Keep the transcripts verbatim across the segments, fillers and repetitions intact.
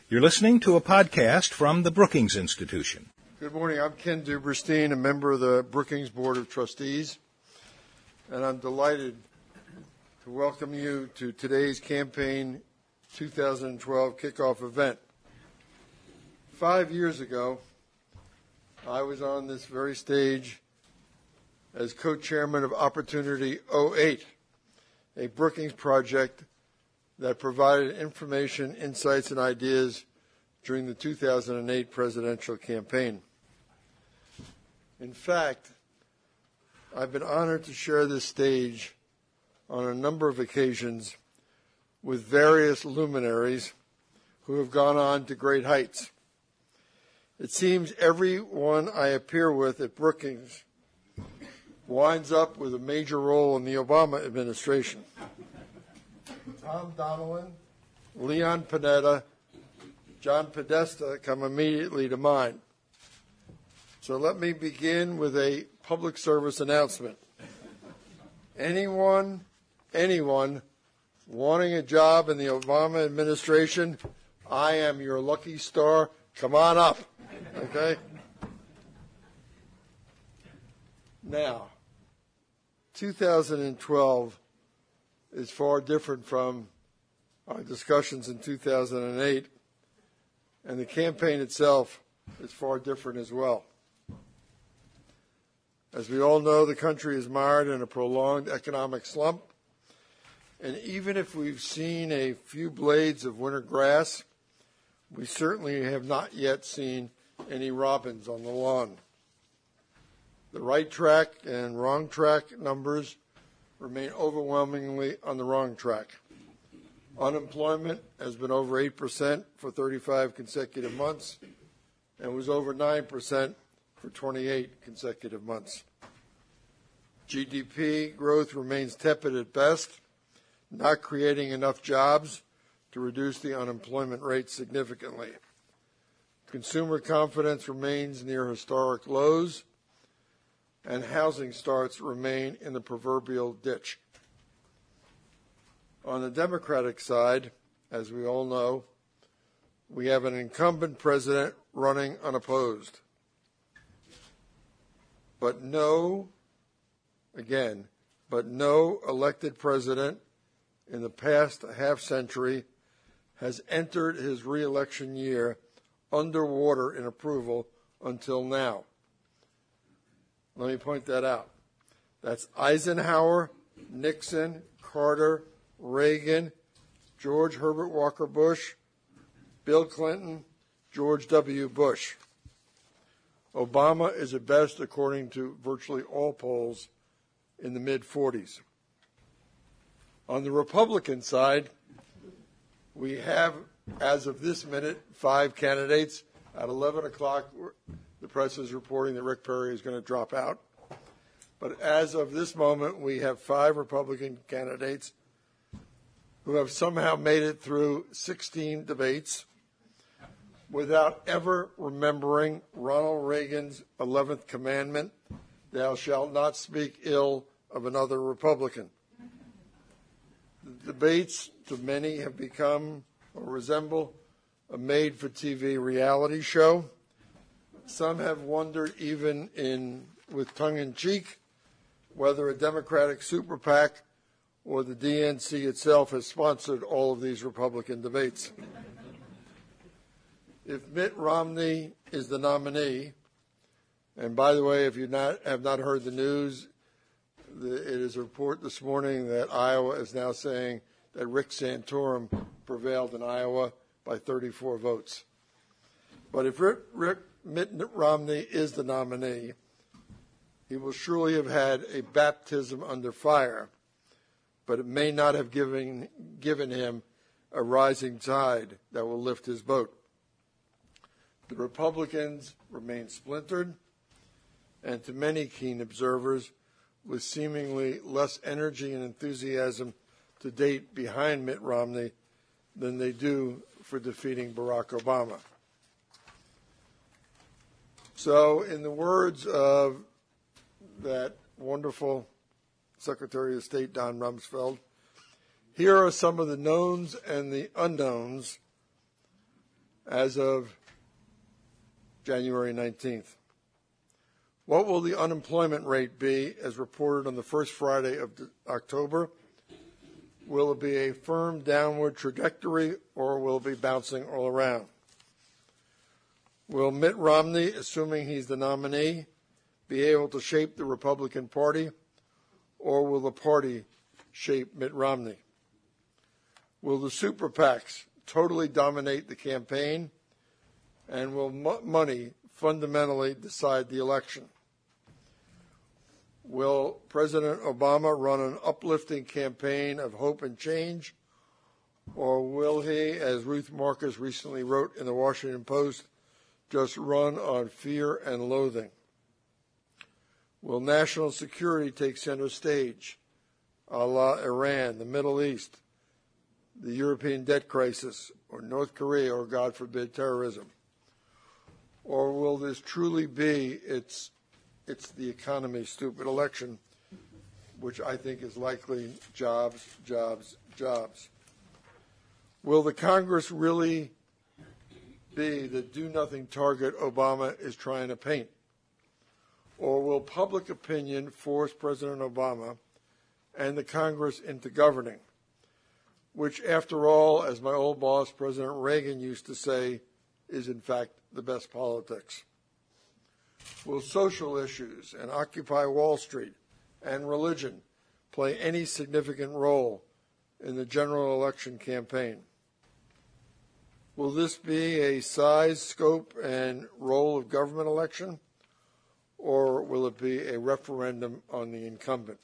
You're listening to a podcast from the Brookings Institution. Good morning. I'm Ken Duberstein, a member of the Brookings Board of Trustees, and I'm delighted to welcome you to today's campaign two thousand twelve kickoff event. Five years ago, I was on this very stage as co-chairman of Opportunity oh eight, a Brookings project that provided information, insights, and ideas during the two thousand eight presidential campaign. In fact, I've been honored to share this stage on a number of occasions with various luminaries who have gone on to great heights. It seems everyone I appear with at Brookings winds up with a major role in the Obama administration. Tom Donilon, Leon Panetta, John Podesta come immediately to mind. So let me begin with a public service announcement. Anyone, anyone wanting a job in the Obama administration, I am your lucky star. Come on up, okay? Now, two thousand twelve is far different from our discussions in two thousand eight, and the campaign itself is far different as well. As we all know, the country is mired in a prolonged economic slump, and even if we've seen a few blades of winter grass, we certainly have not yet seen any robins on the lawn. The right track and wrong track numbers remain overwhelmingly on the wrong track. Unemployment has been over eight percent for thirty-five consecutive months and was over nine percent for twenty-eight consecutive months. G D P growth remains tepid at best, not creating enough jobs to reduce the unemployment rate significantly. Consumer confidence remains near historic lows, and housing starts remain in the proverbial ditch. On the Democratic side, as we all know, we have an incumbent president running unopposed. But no, again, but no elected president in the past half century has entered his re-election year underwater in approval until now. Let me point that out. That's Eisenhower, Nixon, Carter, Reagan, George Herbert Walker Bush, Bill Clinton, George W. Bush. Obama is at best, according to virtually all polls, in the mid forties. On the Republican side, we have, as of this minute, five candidates. At eleven o'clock, the press is reporting that Rick Perry is going to drop out. But as of this moment, we have five Republican candidates who have somehow made it through sixteen debates without ever remembering Ronald Reagan's eleventh commandment, thou shalt not speak ill of another Republican. The debates, to many, have become or resemble a made-for-T V reality show. Some have wondered, even in with tongue-in-cheek, whether a Democratic super PAC or the D N C itself has sponsored all of these Republican debates. If Mitt Romney is the nominee, and by the way, if you not, have not heard the news, the, it is a report this morning that Iowa is now saying that Rick Santorum prevailed in Iowa by thirty-four votes. But if Rick, Rick Mitt Romney is the nominee, he will surely have had a baptism under fire, but it may not have given, given him a rising tide that will lift his boat. The Republicans remain splintered, and to many keen observers, with seemingly less energy and enthusiasm to date behind Mitt Romney than they do for defeating Barack Obama. So, in the words of that wonderful Secretary of State, Don Rumsfeld, here are some of the knowns and the unknowns as of January nineteenth. What will the unemployment rate be as reported on the first Friday of October? Will it be a firm downward trajectory, or will it be bouncing all around? Will Mitt Romney, assuming he's the nominee, be able to shape the Republican Party, or will the party shape Mitt Romney? Will the super PACs totally dominate the campaign, and will mo- money fundamentally decide the election? Will President Obama run an uplifting campaign of hope and change, or will he, as Ruth Marcus recently wrote in the Washington Post, just run on fear and loathing? Will national security take center stage, a la Iran, the Middle East, the European debt crisis, or North Korea, or God forbid, terrorism? Or will this truly be its it's the economy stupid election, which I think is likely jobs, jobs, jobs? Will the Congress really be the do-nothing target Obama is trying to paint? Or will public opinion force President Obama and the Congress into governing, which, after all, as my old boss, President Reagan, used to say, is in fact the best politics? Will social issues and Occupy Wall Street and religion play any significant role in the general election campaign? Will this be a size, scope, and role of government election, or will it be a referendum on the incumbent?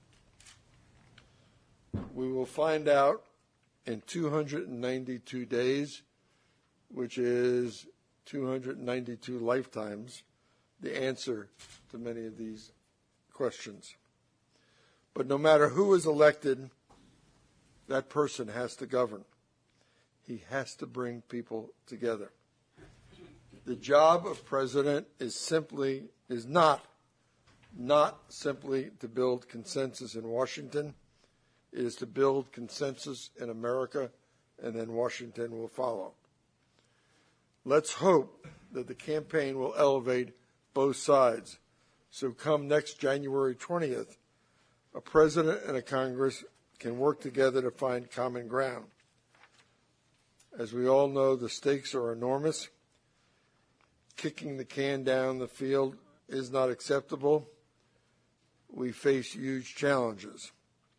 We will find out in two hundred ninety-two days, which is two hundred ninety-two lifetimes, the answer to many of these questions. But no matter who is elected, that person has to govern. He has to bring people together. The job of president is simply, is not, not simply to build consensus in Washington. It is to build consensus in America, and then Washington will follow. Let's hope that the campaign will elevate both sides. So come next January twentieth, a president and a Congress can work together to find common ground. As we all know, the stakes are enormous. Kicking the can down the field is not acceptable. We face huge challenges.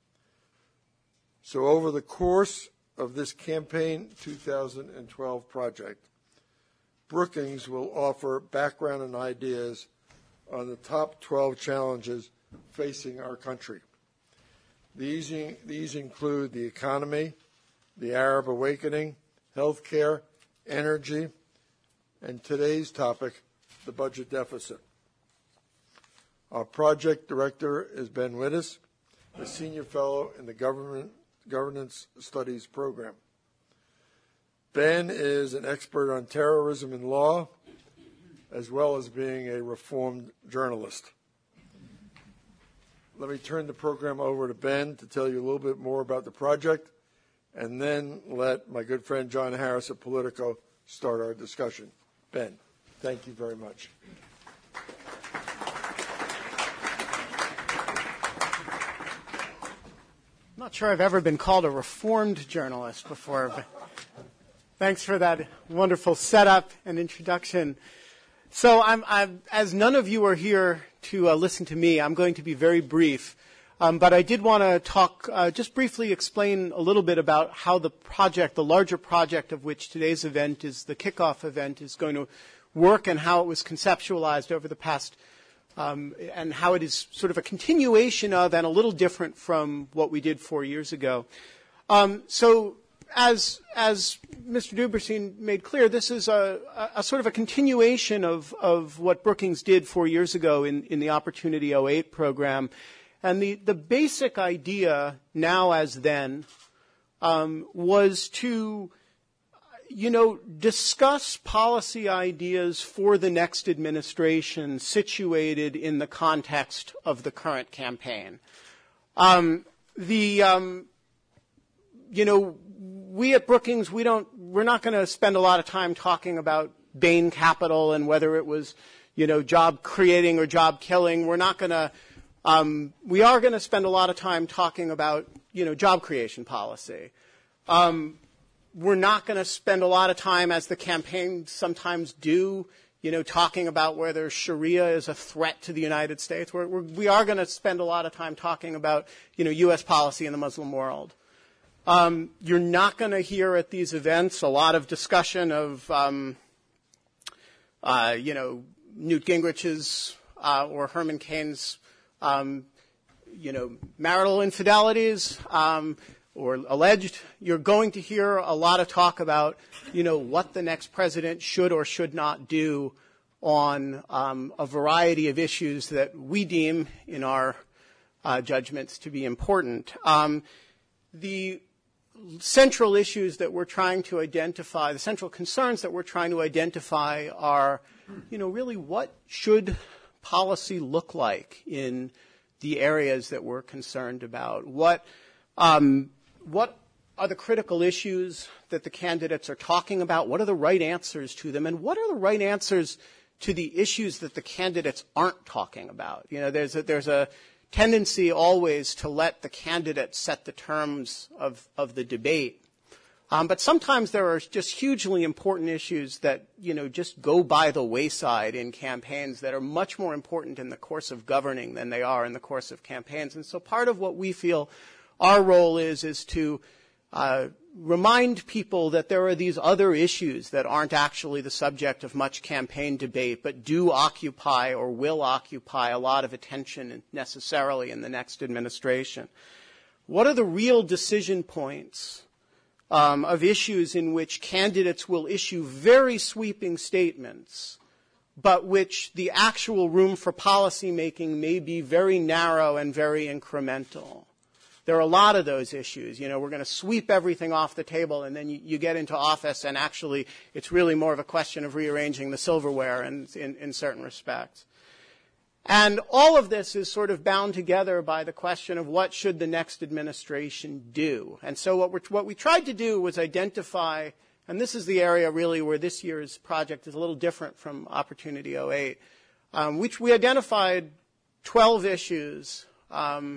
So over the course of this campaign two thousand twelve project, Brookings will offer background and ideas on the top twelve challenges facing our country. These, these include the economy, the Arab awakening, health care, energy, and today's topic, the budget deficit. Our project director is Ben Wittes, a senior fellow in the Government Governance Studies program. Ben is an expert on terrorism and law, as well as being a reformed journalist. Let me turn the program over to Ben to tell you a little bit more about the project, and then let my good friend John Harris of Politico start our discussion. Ben, thank you very much. I'm not sure I've ever been called a reformed journalist before, but thanks for that wonderful setup and introduction. So I'm, I'm, as none of you are here to uh, listen to me, I'm going to be very brief. Um, but I did want to talk, uh, just briefly explain a little bit about how the project, the larger project of which today's event is the kickoff event, is going to work, and how it was conceptualized over the past, um, and how it is sort of a continuation of and a little different from what we did four years ago. Um, so as as Mister Duberstein made clear, this is a, a, a sort of a continuation of, of what Brookings did four years ago in, in the Opportunity oh eight program. And the, the basic idea, now as then, um, was to, you know, discuss policy ideas for the next administration situated in the context of the current campaign. Um, the, um, you know, we at Brookings, we don't, we're not going to spend a lot of time talking about Bain Capital and whether it was, you know, job creating or job killing. We're not going to, um, we are going to spend a lot of time talking about, you know, job creation policy. Um, we're not going to spend a lot of time, as the campaign sometimes do, you know, talking about whether Sharia is a threat to the United States. We're, we're, we are going to spend a lot of time talking about, you know, U S policy in the Muslim world. Um, you're not going to hear at these events a lot of discussion of, um, uh, you know, Newt Gingrich's uh, or Herman Cain's, um, you know, marital infidelities um, or alleged. You're going to hear a lot of talk about, you know, what the next president should or should not do on um, a variety of issues that we deem in our uh, judgments to be important. Um, the central issues that we're trying to identify, the central concerns that we're trying to identify are, you know, really what should policy look like in the areas that we're concerned about? What, um, what are the critical issues that the candidates are talking about? What are the right answers to them? And what are the right answers to the issues that the candidates aren't talking about? You know, there's a, there's a tendency always to let the candidates set the terms of, of the debate. Um, but sometimes there are just hugely important issues that, you know, just go by the wayside in campaigns that are much more important in the course of governing than they are in the course of campaigns. And so part of what we feel our role is, is to uh, remind people that there are these other issues that aren't actually the subject of much campaign debate, but do occupy or will occupy a lot of attention necessarily in the next administration. What are the real decision points um, of issues in which candidates will issue very sweeping statements, but which the actual room for policy making may be very narrow and very incremental? There are a lot of those issues. You know, we're going to sweep everything off the table, and then you, you get into office, and actually it's really more of a question of rearranging the silverware in, in, in certain respects. And all of this is sort of bound together by the question of what should the next administration do. And so what, we're, what we tried to do was identify, and this is the area really where this year's project is a little different from Opportunity oh eight, um, which we identified twelve issues um,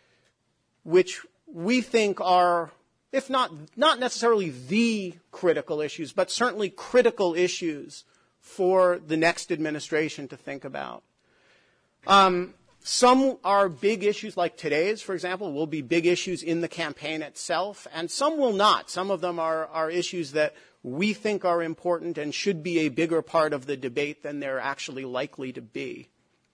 which we think are, if not, not necessarily the critical issues, but certainly critical issues for the next administration to think about. Um, some are big issues like today's, for example, will be big issues in the campaign itself, and some will not. Some of them are, are issues that we think are important and should be a bigger part of the debate than they're actually likely to be.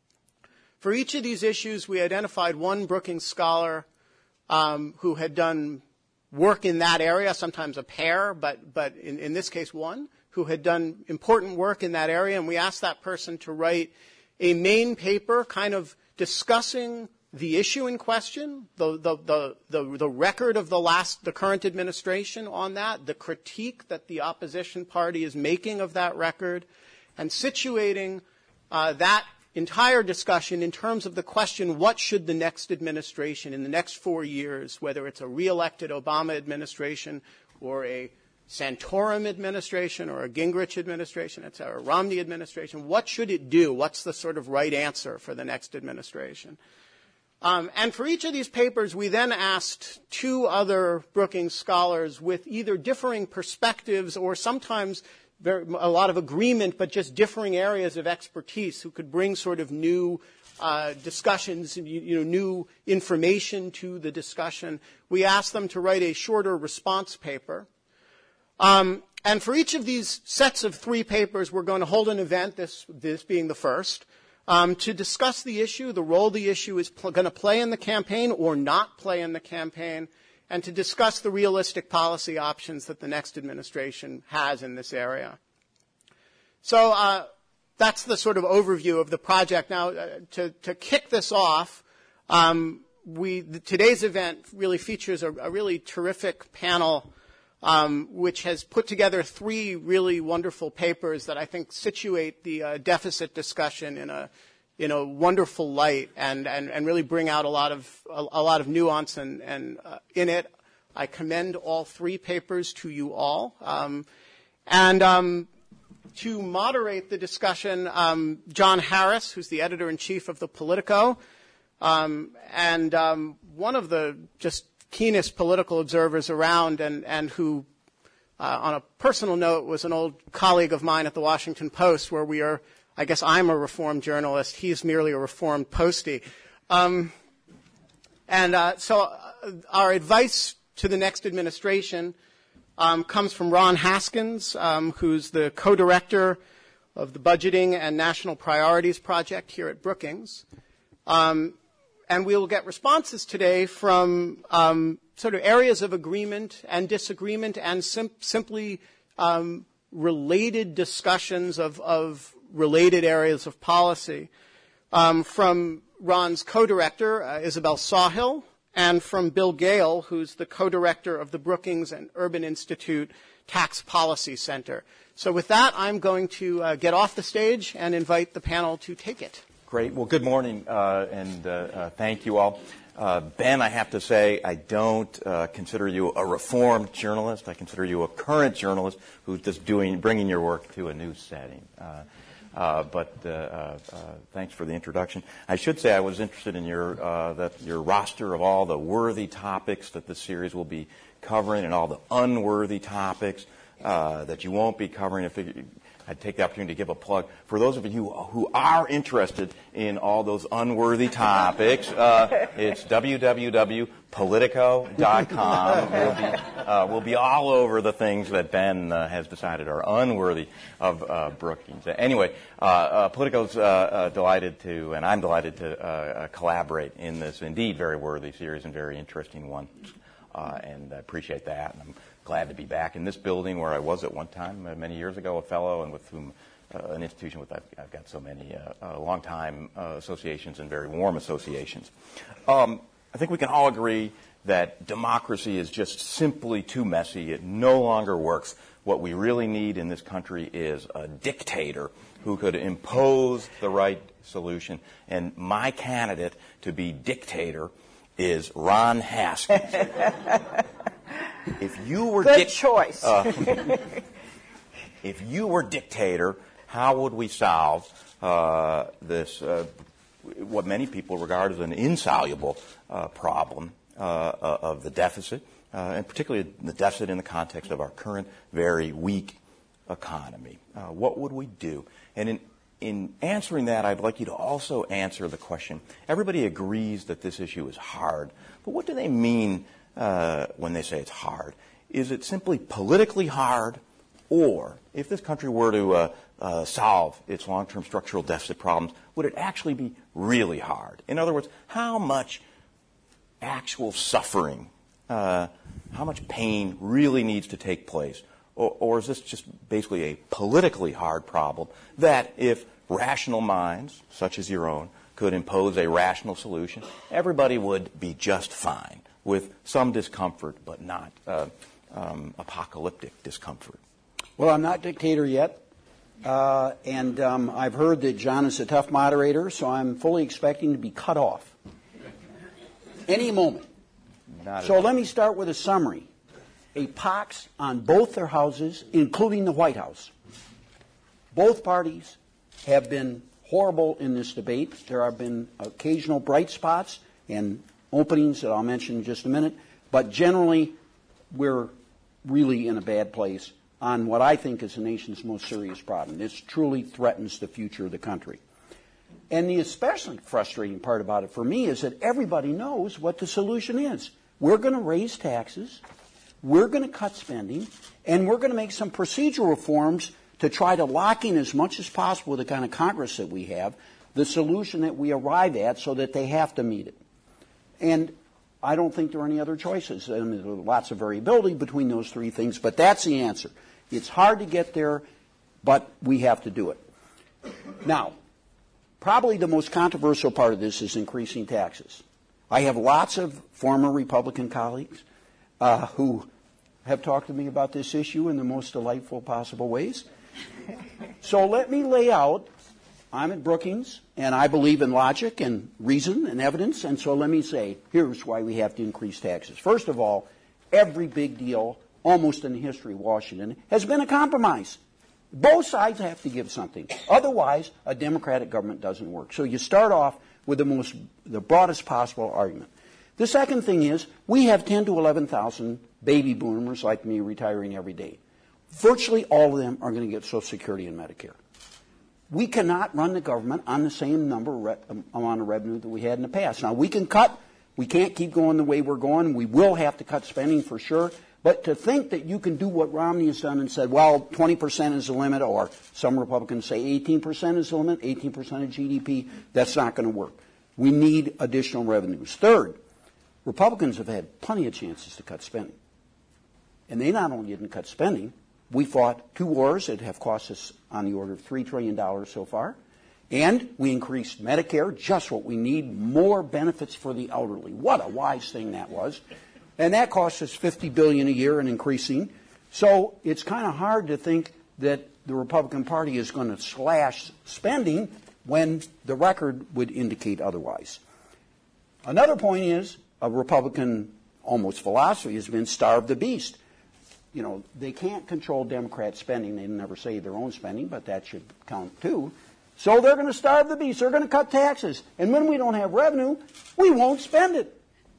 For each of these issues, we identified one Brookings scholar um, who had done work in that area, sometimes a pair, but, but in, in this case one, who had done important work in that area, and we asked that person to write a main paper kind of discussing the issue in question, the, the, the, the, the record of the last, the current administration on that, the critique that the opposition party is making of that record, and situating uh, that entire discussion in terms of the question, what should the next administration in the next four years, whether it's a re-elected Obama administration or a Santorum administration or a Gingrich administration, et cetera, Romney administration, what should it do? What's the sort of right answer for the next administration? Um, and for each of these papers, we then asked two other Brookings scholars with either differing perspectives or sometimes very, a lot of agreement, but just differing areas of expertise who could bring sort of new uh, discussions, you, you know, new information to the discussion. We asked them to write a shorter response paper. Um, and for each of these sets of three papers, we're going to hold an event, this, this being the first, um, to discuss the issue, the role the issue is pl- going to play in the campaign or not play in the campaign, and to discuss the realistic policy options that the next administration has in this area. So uh, that's the sort of overview of the project. Now, uh, to, to kick this off, um, we, the, today's event really features a, a really terrific panel Um, which has put together three really wonderful papers that I think situate the uh, deficit discussion in a in a wonderful light and and, and really bring out a lot of a, a lot of nuance and and uh, in it. I commend all three papers to you all. Um, and um, to moderate the discussion, um, John Harris, who's the editor-in-chief of the Politico, um, and um, one of the just keenest political observers around, and, and who, uh, on a personal note, was an old colleague of mine at the Washington Post, where we are, I guess I'm a reformed journalist. He's merely a reformed postie. Um, and uh, so uh, our advice to the next administration um, comes from Ron Haskins, um, who's the co-director of the Budgeting and National Priorities Project here at Brookings. Um, and we will get responses today from um, sort of areas of agreement and disagreement and sim- simply um, related discussions of, of related areas of policy. Um, from Ron's co-director, uh, Isabel Sawhill, and from Bill Gale, who's the co-director of the Brookings and Urban Institute Tax Policy Center. So with that, I'm going to uh, get off the stage and invite the panel to take it. Great. Well, good morning, uh, and uh, uh, thank you all. Uh, Ben, I have to say, I don't uh, consider you a reformed journalist. I consider you a current journalist who's just doing, bringing your work to a new setting. Uh, Uh, but uh, uh, thanks for the introduction. I should say I was interested in your uh, that your roster of all the worthy topics that this series will be covering and all the unworthy topics uh, that you won't be covering. I figured I'd take the opportunity to give a plug for those of you who are interested in all those unworthy topics. Uh, it's w w w dot politico dot com. We'll be, uh, we'll be all over the things that Ben uh, has decided are unworthy of uh, Brookings. Anyway, uh, uh, Politico's uh, uh, delighted to, and I'm delighted to uh, uh, collaborate in this indeed very worthy series and very interesting one. Uh, and I appreciate that. And I'm glad to be back in this building where I was at one time uh, many years ago, a fellow, and with whom uh, an institution with I've, I've got so many uh, uh, long-time uh, associations and very warm associations. Um, I think we can all agree that democracy is just simply too messy. It no longer works. What we really need in this country is a dictator who could impose the right solution. And my candidate to be dictator is Ron Haskins. If you were good dic- choice. Uh, if you were dictator, how would we solve uh, this, uh, what many people regard as an insoluble uh, problem uh, of the deficit, uh, and particularly the deficit in the context of our current very weak economy? Uh, what would we do? And in In answering that, I'd like you to also answer the question. Everybody agrees that this issue is hard, but what do they mean uh, when they say it's hard? Is it simply politically hard, or if this country were to uh, uh, solve its long-term structural deficit problems, would it actually be really hard? In other words, how much actual suffering, uh, how much pain really needs to take place? Or, or is this just basically a politically hard problem that if rational minds, such as your own, could impose a rational solution, everybody would be just fine with some discomfort, but not uh, um, apocalyptic discomfort? Well, I'm not dictator yet, uh, and um, I've heard that John is a tough moderator, so I'm fully expecting to be cut off any moment. Not so let me start with a summary. A pox on both their houses, including the White House. Both parties have been horrible in this debate. There have been occasional bright spots and openings that I'll mention in just a minute, but generally we're really in a bad place on what I think is the nation's most serious problem. This truly threatens the future of the country. And the especially frustrating part about it for me is that everybody knows what the solution is. We're going to raise taxes, we're going to cut spending, and we're going to make some procedural reforms to try to lock in as much as possible the kind of Congress that we have, the solution that we arrive at so that they have to meet it. And I don't think there are any other choices. I mean, there's lots of variability between those three things, but that's the answer. It's hard to get there, but we have to do it. Now, probably the most controversial part of this is increasing taxes. I have lots of former Republican colleagues uh, who have talked to me about this issue in the most delightful possible ways. So let me lay out, I'm at Brookings, and I believe in logic and reason and evidence, and so let me say, here's why we have to increase taxes. First of all, every big deal, almost in the history of Washington, has been a compromise. Both sides have to give something. Otherwise, a democratic government doesn't work. So you start off with the most, the broadest possible argument. The second thing is, we have ten to eleven thousand baby boomers like me retiring every day. Virtually all of them are going to get Social Security and Medicare. We cannot run the government on the same number re- amount of revenue that we had in the past. Now, we can cut. We can't keep going the way we're going. We will have to cut spending for sure. But to think that you can do what Romney has done and said, well, twenty percent is the limit, or some Republicans say eighteen percent is the limit, eighteen percent of G D P, that's not going to work. We need additional revenues. Third, Republicans have had plenty of chances to cut spending. And they not only didn't cut spending, we fought two wars that have cost us on the order of three trillion dollars so far. And we increased Medicare, just what we need, more benefits for the elderly. What a wise thing that was. And that costs us fifty billion dollars a year and increasing. So it's kind of hard to think that the Republican Party is going to slash spending when the record would indicate otherwise. Another point is, a Republican almost philosophy has been starve the beast. You know, they can't control Democrat spending. They never say their own spending, but that should count too. So they're going to starve the beast. They're going to cut taxes. And when we don't have revenue, we won't spend it.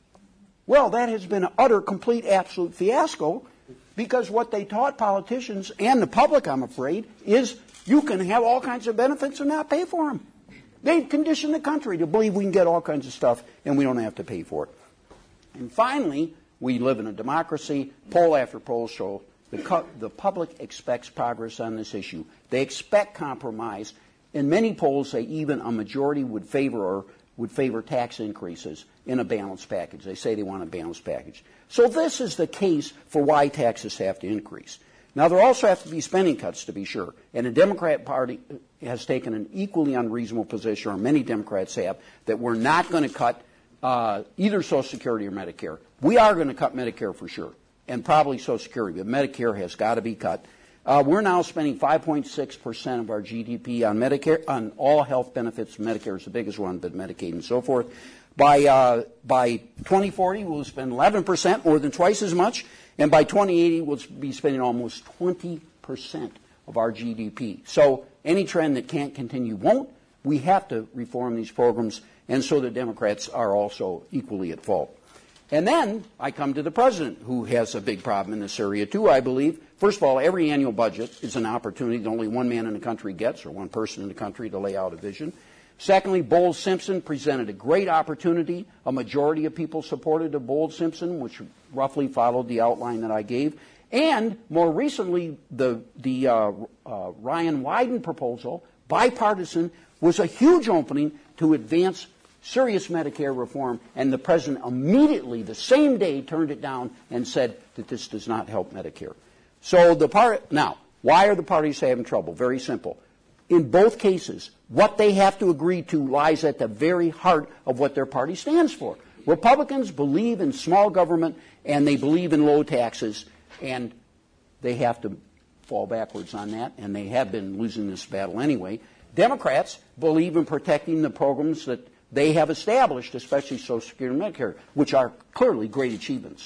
Well, that has been an utter, complete, absolute fiasco, because what they taught politicians and the public, I'm afraid, is you can have all kinds of benefits and not pay for them. They've conditioned the country to believe we can get all kinds of stuff and we don't have to pay for it. And finally, we live in a democracy. Poll after poll show the, cu- the public expects progress on this issue. They expect compromise. In many polls, say even a majority would favor or would favor tax increases in a balanced package. They say they want a balanced package. So this is the case for why taxes have to increase. Now, there also have to be spending cuts, to be sure. And the Democrat Party has taken an equally unreasonable position, or many Democrats have, that we're not going to cut uh, either Social Security or Medicare. We are going to cut Medicare for sure, and probably Social Security, but Medicare has got to be cut. Uh, we're now spending five point six percent of our G D P on Medicare, on all health benefits. Medicare is the biggest one, but Medicaid and so forth. By uh, by twenty forty, we'll spend eleven percent, more than twice as much, and by twenty eighty, we'll be spending almost twenty percent of our G D P. So any trend that can't continue won't. We have to reform these programs, and so the Democrats are also equally at fault. And then I come to the president, who has a big problem in this area too, I believe. First of all, every annual budget is an opportunity that only one man in the country gets, or one person in the country, to lay out a vision. Secondly, Bowles-Simpson presented a great opportunity. A majority of people supported the Bowles-Simpson, which roughly followed the outline that I gave. And more recently, the, the uh, uh, Ryan Wyden proposal, bipartisan, was a huge opening to advance serious Medicare reform, and the president immediately, the same day, turned it down and said that this does not help Medicare. So the part now, why are the parties having trouble? Very simple. In both cases, what they have to agree to lies at the very heart of what their party stands for. Republicans believe in small government, and they believe in low taxes, and they have to fall backwards on that, and they have been losing this battle anyway. Democrats believe in protecting the programs that they have established, especially Social Security and Medicare, which are clearly great achievements.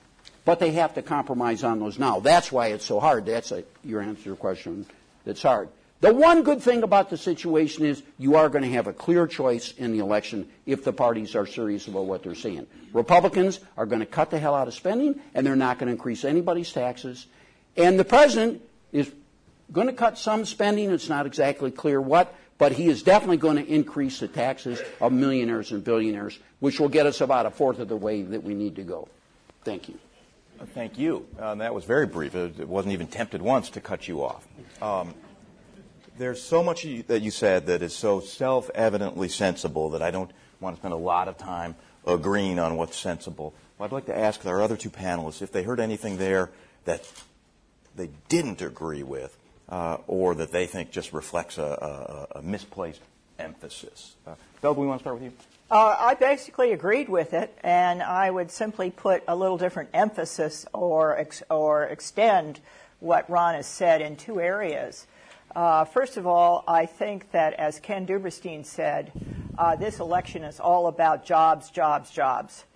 But they have to compromise on those now. That's why it's so hard. That's a, your answer to your question. That's hard. The one good thing about the situation is you are going to have a clear choice in the election if the parties are serious about what they're saying. Republicans are going to cut the hell out of spending, and they're not going to increase anybody's taxes. And the president is going to cut some spending. It's not exactly clear what, but he is definitely going to increase the taxes of millionaires and billionaires, which will get us about a fourth of the way that we need to go. Thank you. Thank you. Uh, that was very brief. It wasn't even tempted once to cut you off. Um, there's so much that you said that is so self-evidently sensible that I don't want to spend a lot of time agreeing on what's sensible. Well, I'd like to ask our other two panelists if they heard anything there that they didn't agree with, uh, or that they think just reflects a, a, a misplaced emphasis. Uh, Belle, do we want to start with you? Uh, I basically agreed with it, and I would simply put a little different emphasis or ex- or extend what Ron has said in two areas. Uh, first of all, I think that, as Ken Duberstein said, uh, this election is all about jobs, jobs, jobs.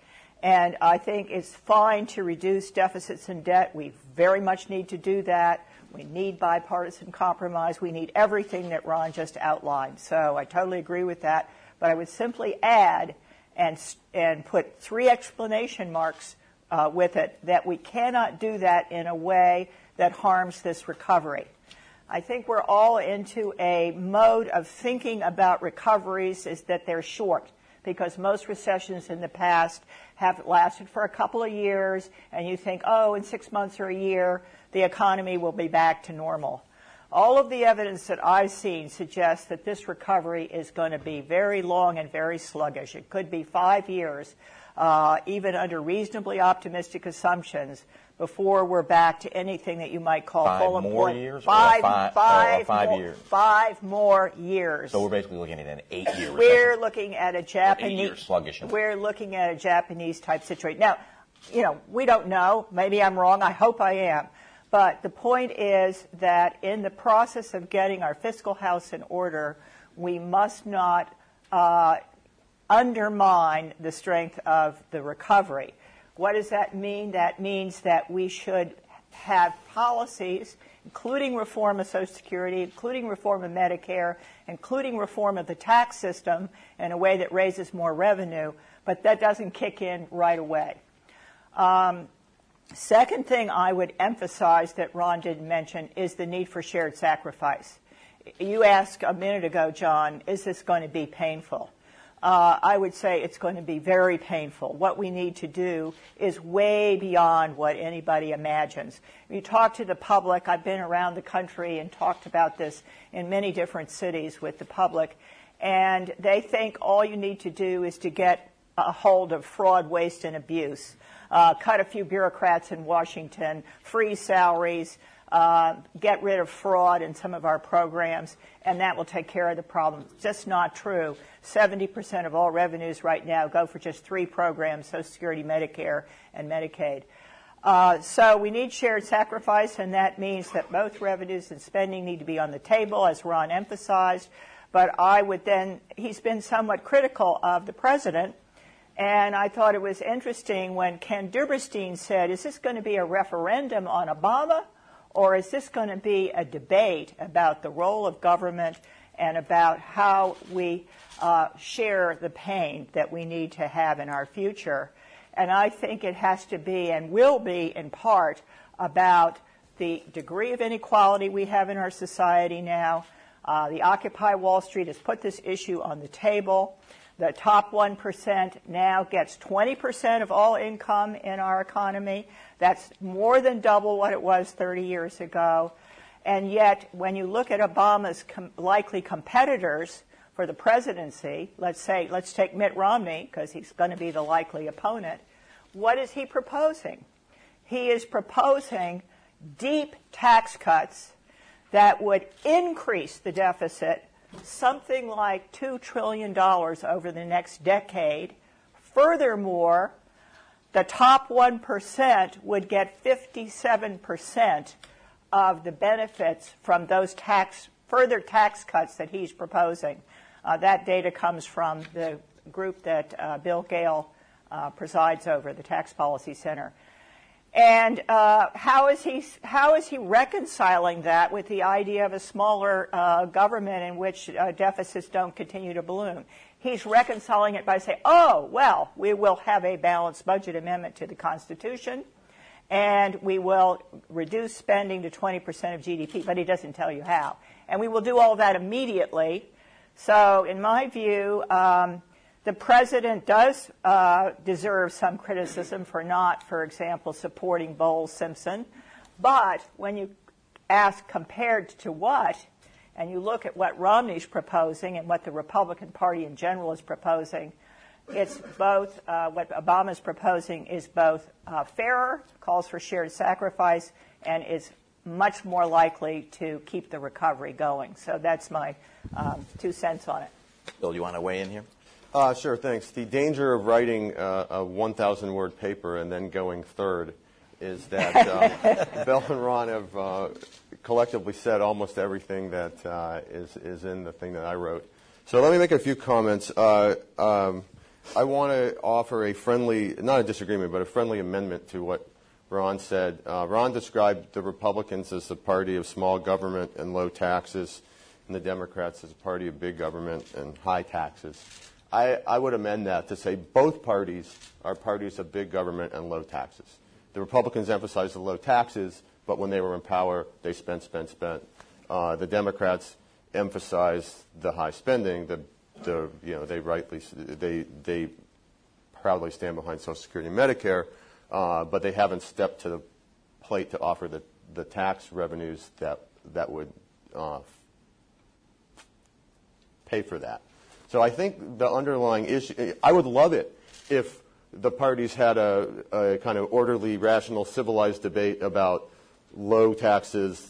And I think it's fine to reduce deficits and debt. We very much need to do that. We need bipartisan compromise. We need everything that Ron just outlined. So I totally agree with that. But I would simply add and, and put three explanation marks uh, with it that we cannot do that in a way that harms this recovery. I think we're all into a mode of thinking about recoveries is that they're short, because most recessions in the past have lasted for a couple of years, and you think, oh, in six months or a year, the economy will be back to normal. All of the evidence that I've seen suggests that this recovery is going to be very long and very sluggish. It could be five years, uh, even under reasonably optimistic assumptions, before we're back to anything that you might call five full more employment. Years five, or five, five, or five more, years. Five more years. So we're basically looking at an eight-year recession. We're looking at a Japanese. Eight-year sluggish. We're looking at a Japanese type situation. Now, you know, we don't know. Maybe I'm wrong. I hope I am. But the point is that in the process of getting our fiscal house in order, we must not uh, undermine the strength of the recovery. What does that mean? That means that we should have policies, including reform of Social Security, including reform of Medicare, including reform of the tax system in a way that raises more revenue, but that doesn't kick in right away. Um, second thing I would emphasize that Ron didn't mention is the need for shared sacrifice. You asked a minute ago, John, is this going to be painful? Uh, I would say it's going to be very painful. What we need to do is way beyond what anybody imagines. You talk to the public. I've been around the country and talked about this in many different cities with the public, and they think all you need to do is to get a hold of fraud, waste, and abuse, uh, cut a few bureaucrats in Washington, freeze salaries, uh, get rid of fraud in some of our programs, and that will take care of the problem. It's just not true. seventy percent of all revenues right now go for just three programs, Social Security, Medicare, and Medicaid. Uh, so we need shared sacrifice, and that means that both revenues and spending need to be on the table, as Ron emphasized. But I would then, he's been somewhat critical of the president, and I thought it was interesting when Ken Duberstein said, is this going to be a referendum on Obama, or is this going to be a debate about the role of government and about how we uh, share the pain that we need to have in our future? And I think it has to be and will be in part about the degree of inequality we have in our society now. Uh, the Occupy Wall Street has put this issue on the table. The top one percent now gets twenty percent of all income in our economy. That's more than double what it was thirty years ago. And yet, when you look at Obama's com- likely competitors for the presidency, let's say, let's take Mitt Romney, because he's going to be the likely opponent, what is he proposing? He is proposing deep tax cuts that would increase the deficit something like two trillion dollars over the next decade. Furthermore, the top one percent would get fifty-seven percent of the benefits from those tax, further tax cuts that he's proposing. Uh, that data comes from the group that uh, Bill Gale uh, presides over, the Tax Policy Center. And uh, how is he how is he reconciling that with the idea of a smaller uh, government in which uh, deficits don't continue to balloon? He's reconciling it by saying, oh, well, we will have a balanced budget amendment to the Constitution, and we will reduce spending to twenty percent of G D P, but he doesn't tell you how. And we will do all that immediately. So in my view, um, the president does uh, deserve some criticism for not, for example, supporting Bowles-Simpson. But when you ask compared to what, and you look at what Romney's proposing and what the Republican Party in general is proposing, it's both, uh, what Obama's proposing is both uh, fairer, calls for shared sacrifice, and is much more likely to keep the recovery going. So that's my um, two cents on it. Bill, you want to weigh in here? Uh, sure, thanks. The danger of writing uh, a one thousand word paper and then going third is that uh, Bill and Ron have uh, collectively said almost everything that uh, is, is in the thing that I wrote. So let me make a few comments. Uh, um, I want to offer a friendly, not a disagreement, but a friendly amendment to what Ron said. Uh, Ron described the Republicans as a party of small government and low taxes, and the Democrats as a party of big government and high taxes. I, I would amend that to say both parties are parties of big government and low taxes. The Republicans emphasized the low taxes, but when they were in power, they spent, spent, spent. Uh, the Democrats emphasized the high spending. The, the you know they rightly they they proudly stand behind Social Security and Medicare, uh, but they haven't stepped to the plate to offer the, the tax revenues that that would uh, pay for that. So I think the underlying issue. I would love it if the parties had a, a kind of orderly, rational, civilized debate about low taxes,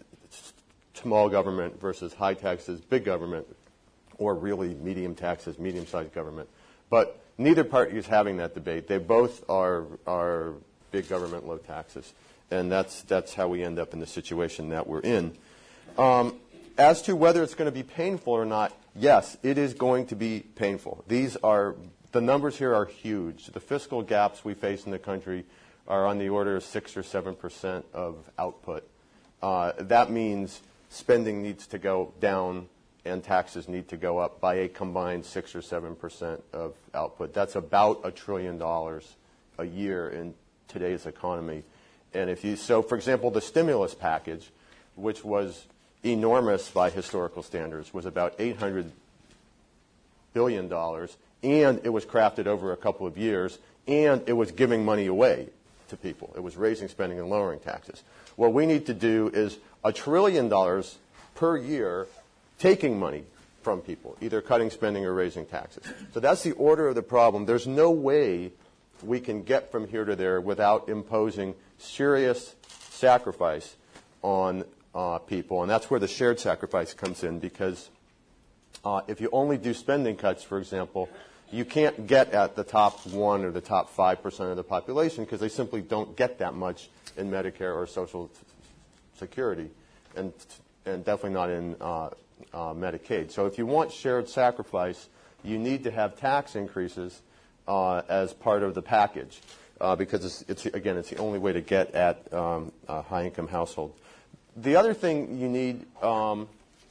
small government versus high taxes, big government, or really medium taxes, medium-sized government. But neither party is having that debate. They both are are big government, low taxes, and that's that's how we end up in the situation that we're in. Um, as to whether it's going to be painful or not, yes, it is going to be painful. These are the numbers here are huge. The fiscal gaps we face in the country are on the order of six or seven percent of output. Uh, that means spending needs to go down and taxes need to go up by a combined six or seven percent of output. That's about a trillion dollars a year in today's economy. And if you so, for example, the stimulus package, which was enormous by historical standards, was about eight hundred billion dollars, and it was crafted over a couple of years, and it was giving money away to people. It was raising spending and lowering taxes. What we need to do is a trillion dollars per year taking money from people, either cutting spending or raising taxes. So that's the order of the problem. There's no way we can get from here to there without imposing serious sacrifice on uh, people. And that's where the shared sacrifice comes in, because uh, if you only do spending cuts, for example, you can't get at the top one or the top five percent of the population because they simply don't get that much in Medicare or Social Security, and and definitely not in uh, uh, Medicaid. So if you want shared sacrifice, you need to have tax increases uh, as part of the package, uh, because it's, it's again it's the only way to get at um, a high-income household. The other thing you need um,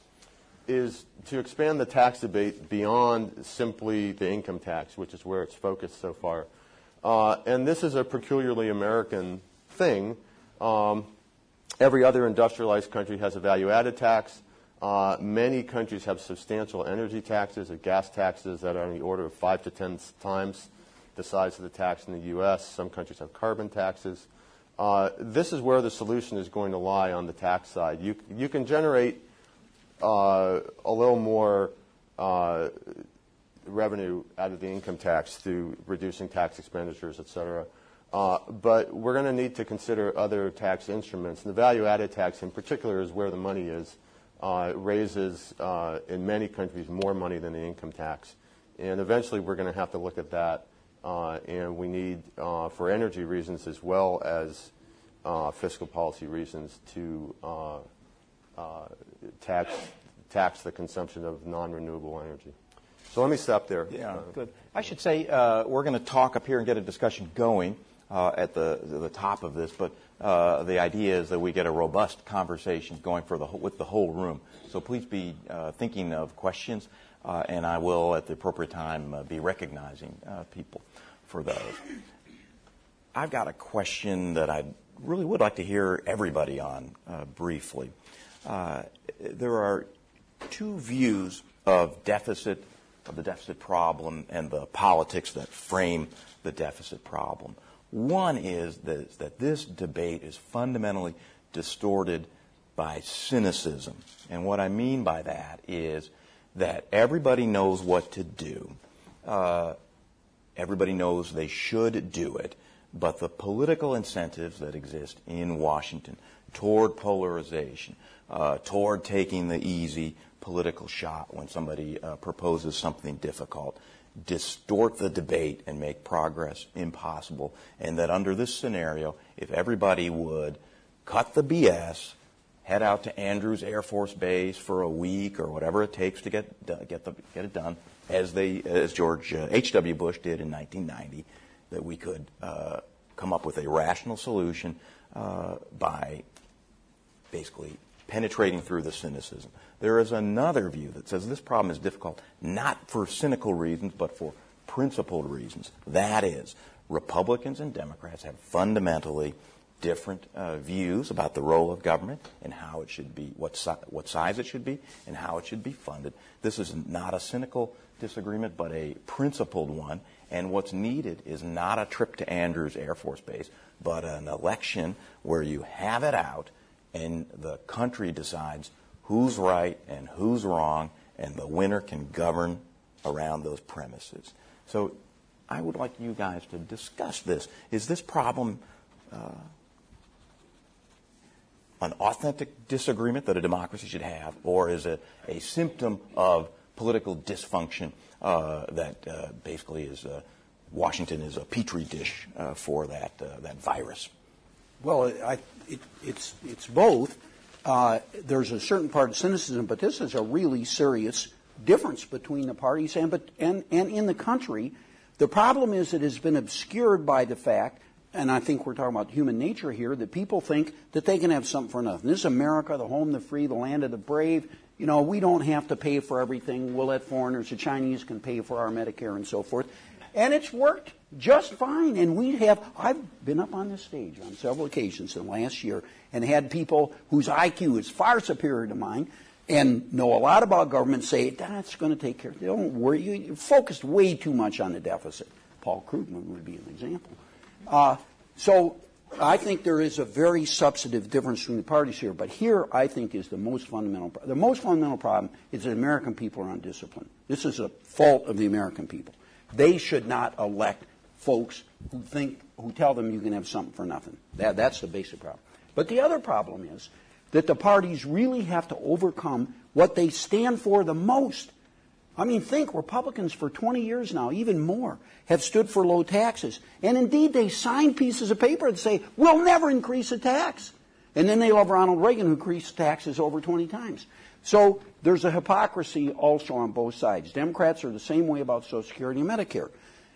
is to expand the tax debate beyond simply the income tax, which is where it's focused so far. Uh, and this is a peculiarly American thing. Um, every other industrialized country has a value-added tax. Uh, many countries have substantial energy taxes or gas taxes that are on the order of five to ten times the size of the tax in the U S. Some countries have carbon taxes. Uh, this is where the solution is going to lie on the tax side. You, you can generate uh, a little more uh, revenue out of the income tax through reducing tax expenditures, et cetera. Uh, but we're going to need to consider other tax instruments. And the value-added tax in particular is where the money is. Uh, it raises, uh, in many countries, more money than the income tax. And eventually we're going to have to look at that. Uh, and we need, uh, for energy reasons as well as uh, fiscal policy reasons, to uh, uh, tax, tax the consumption of non-renewable energy. So let me stop there. Yeah, uh, good. I should say uh, we're going to talk up here and get a discussion going uh, at the the top of this, but uh, the idea is that we get a robust conversation going for the with the whole room. So please be uh, thinking of questions, uh, and I will, at the appropriate time, uh, be recognizing uh, people for those. I've got a question that I really would like to hear everybody on uh, briefly. Uh, there are two views of deficit. of the deficit problem and the politics that frame the deficit problem. One is that, that this debate is fundamentally distorted by cynicism. And what I mean by that is that everybody knows what to do. Uh, everybody knows they should do it. But the political incentives that exist in Washington toward polarization, uh, toward taking the easy political shot when somebody uh, proposes something difficult, distort the debate and make progress impossible. And that under this scenario, if everybody would cut the B S head out to Andrews Air Force Base for a week or whatever it takes to get get the get it done, as they as George uh, H W Bush did in nineteen ninety, that we could uh, come up with a rational solution uh, by basically penetrating through the cynicism. There is another view that says this problem is difficult not for cynical reasons, but for principled reasons. That is, Republicans and Democrats have fundamentally different uh, views about the role of government and how it should be, what, si- what size it should be, and how it should be funded. This is not a cynical disagreement, but a principled one. And what's needed is not a trip to Andrews Air Force Base, but an election where you have it out and the country decides who's right and who's wrong, and the winner can govern around those premises. So I would like you guys to discuss this. Is this problem uh, an authentic disagreement that a democracy should have, or is it a symptom of political dysfunction uh, that uh, basically is uh, Washington is a petri dish uh, for that uh, that virus? Well, I, it, it's it's both. Uh, there's a certain part of cynicism, but this is a really serious difference between the parties and but and, and in the country. The problem is it has been obscured by the fact, and I think we're talking about human nature here, that people think that they can have something for nothing. This is America, the home of the free, the land of the brave. You know, we don't have to pay for everything. We'll let foreigners, the Chinese can pay for our Medicare and so forth. And it's worked just fine. And we have, I've been up on this stage on several occasions in the last year and had people whose I Q is far superior to mine and know a lot about government say, that's going to take care of it. Don't worry. You focused way too much on the deficit. Paul Krugman would be an example. Uh, so I think there is a very substantive difference between the parties here. But here, I think, is the most fundamental problem. The most fundamental problem is that American people are undisciplined. This is a fault of the American people. They should not elect folks who think, who tell them you can have something for nothing. That, that's the basic problem. But the other problem is that the parties really have to overcome what they stand for the most. I mean, think, Republicans for twenty years now, even more, have stood for low taxes. And indeed, they sign pieces of paper that say, we'll never increase a tax. And then they love Ronald Reagan, who increased taxes over twenty times. So there's a hypocrisy also on both sides. Democrats are the same way about Social Security and Medicare.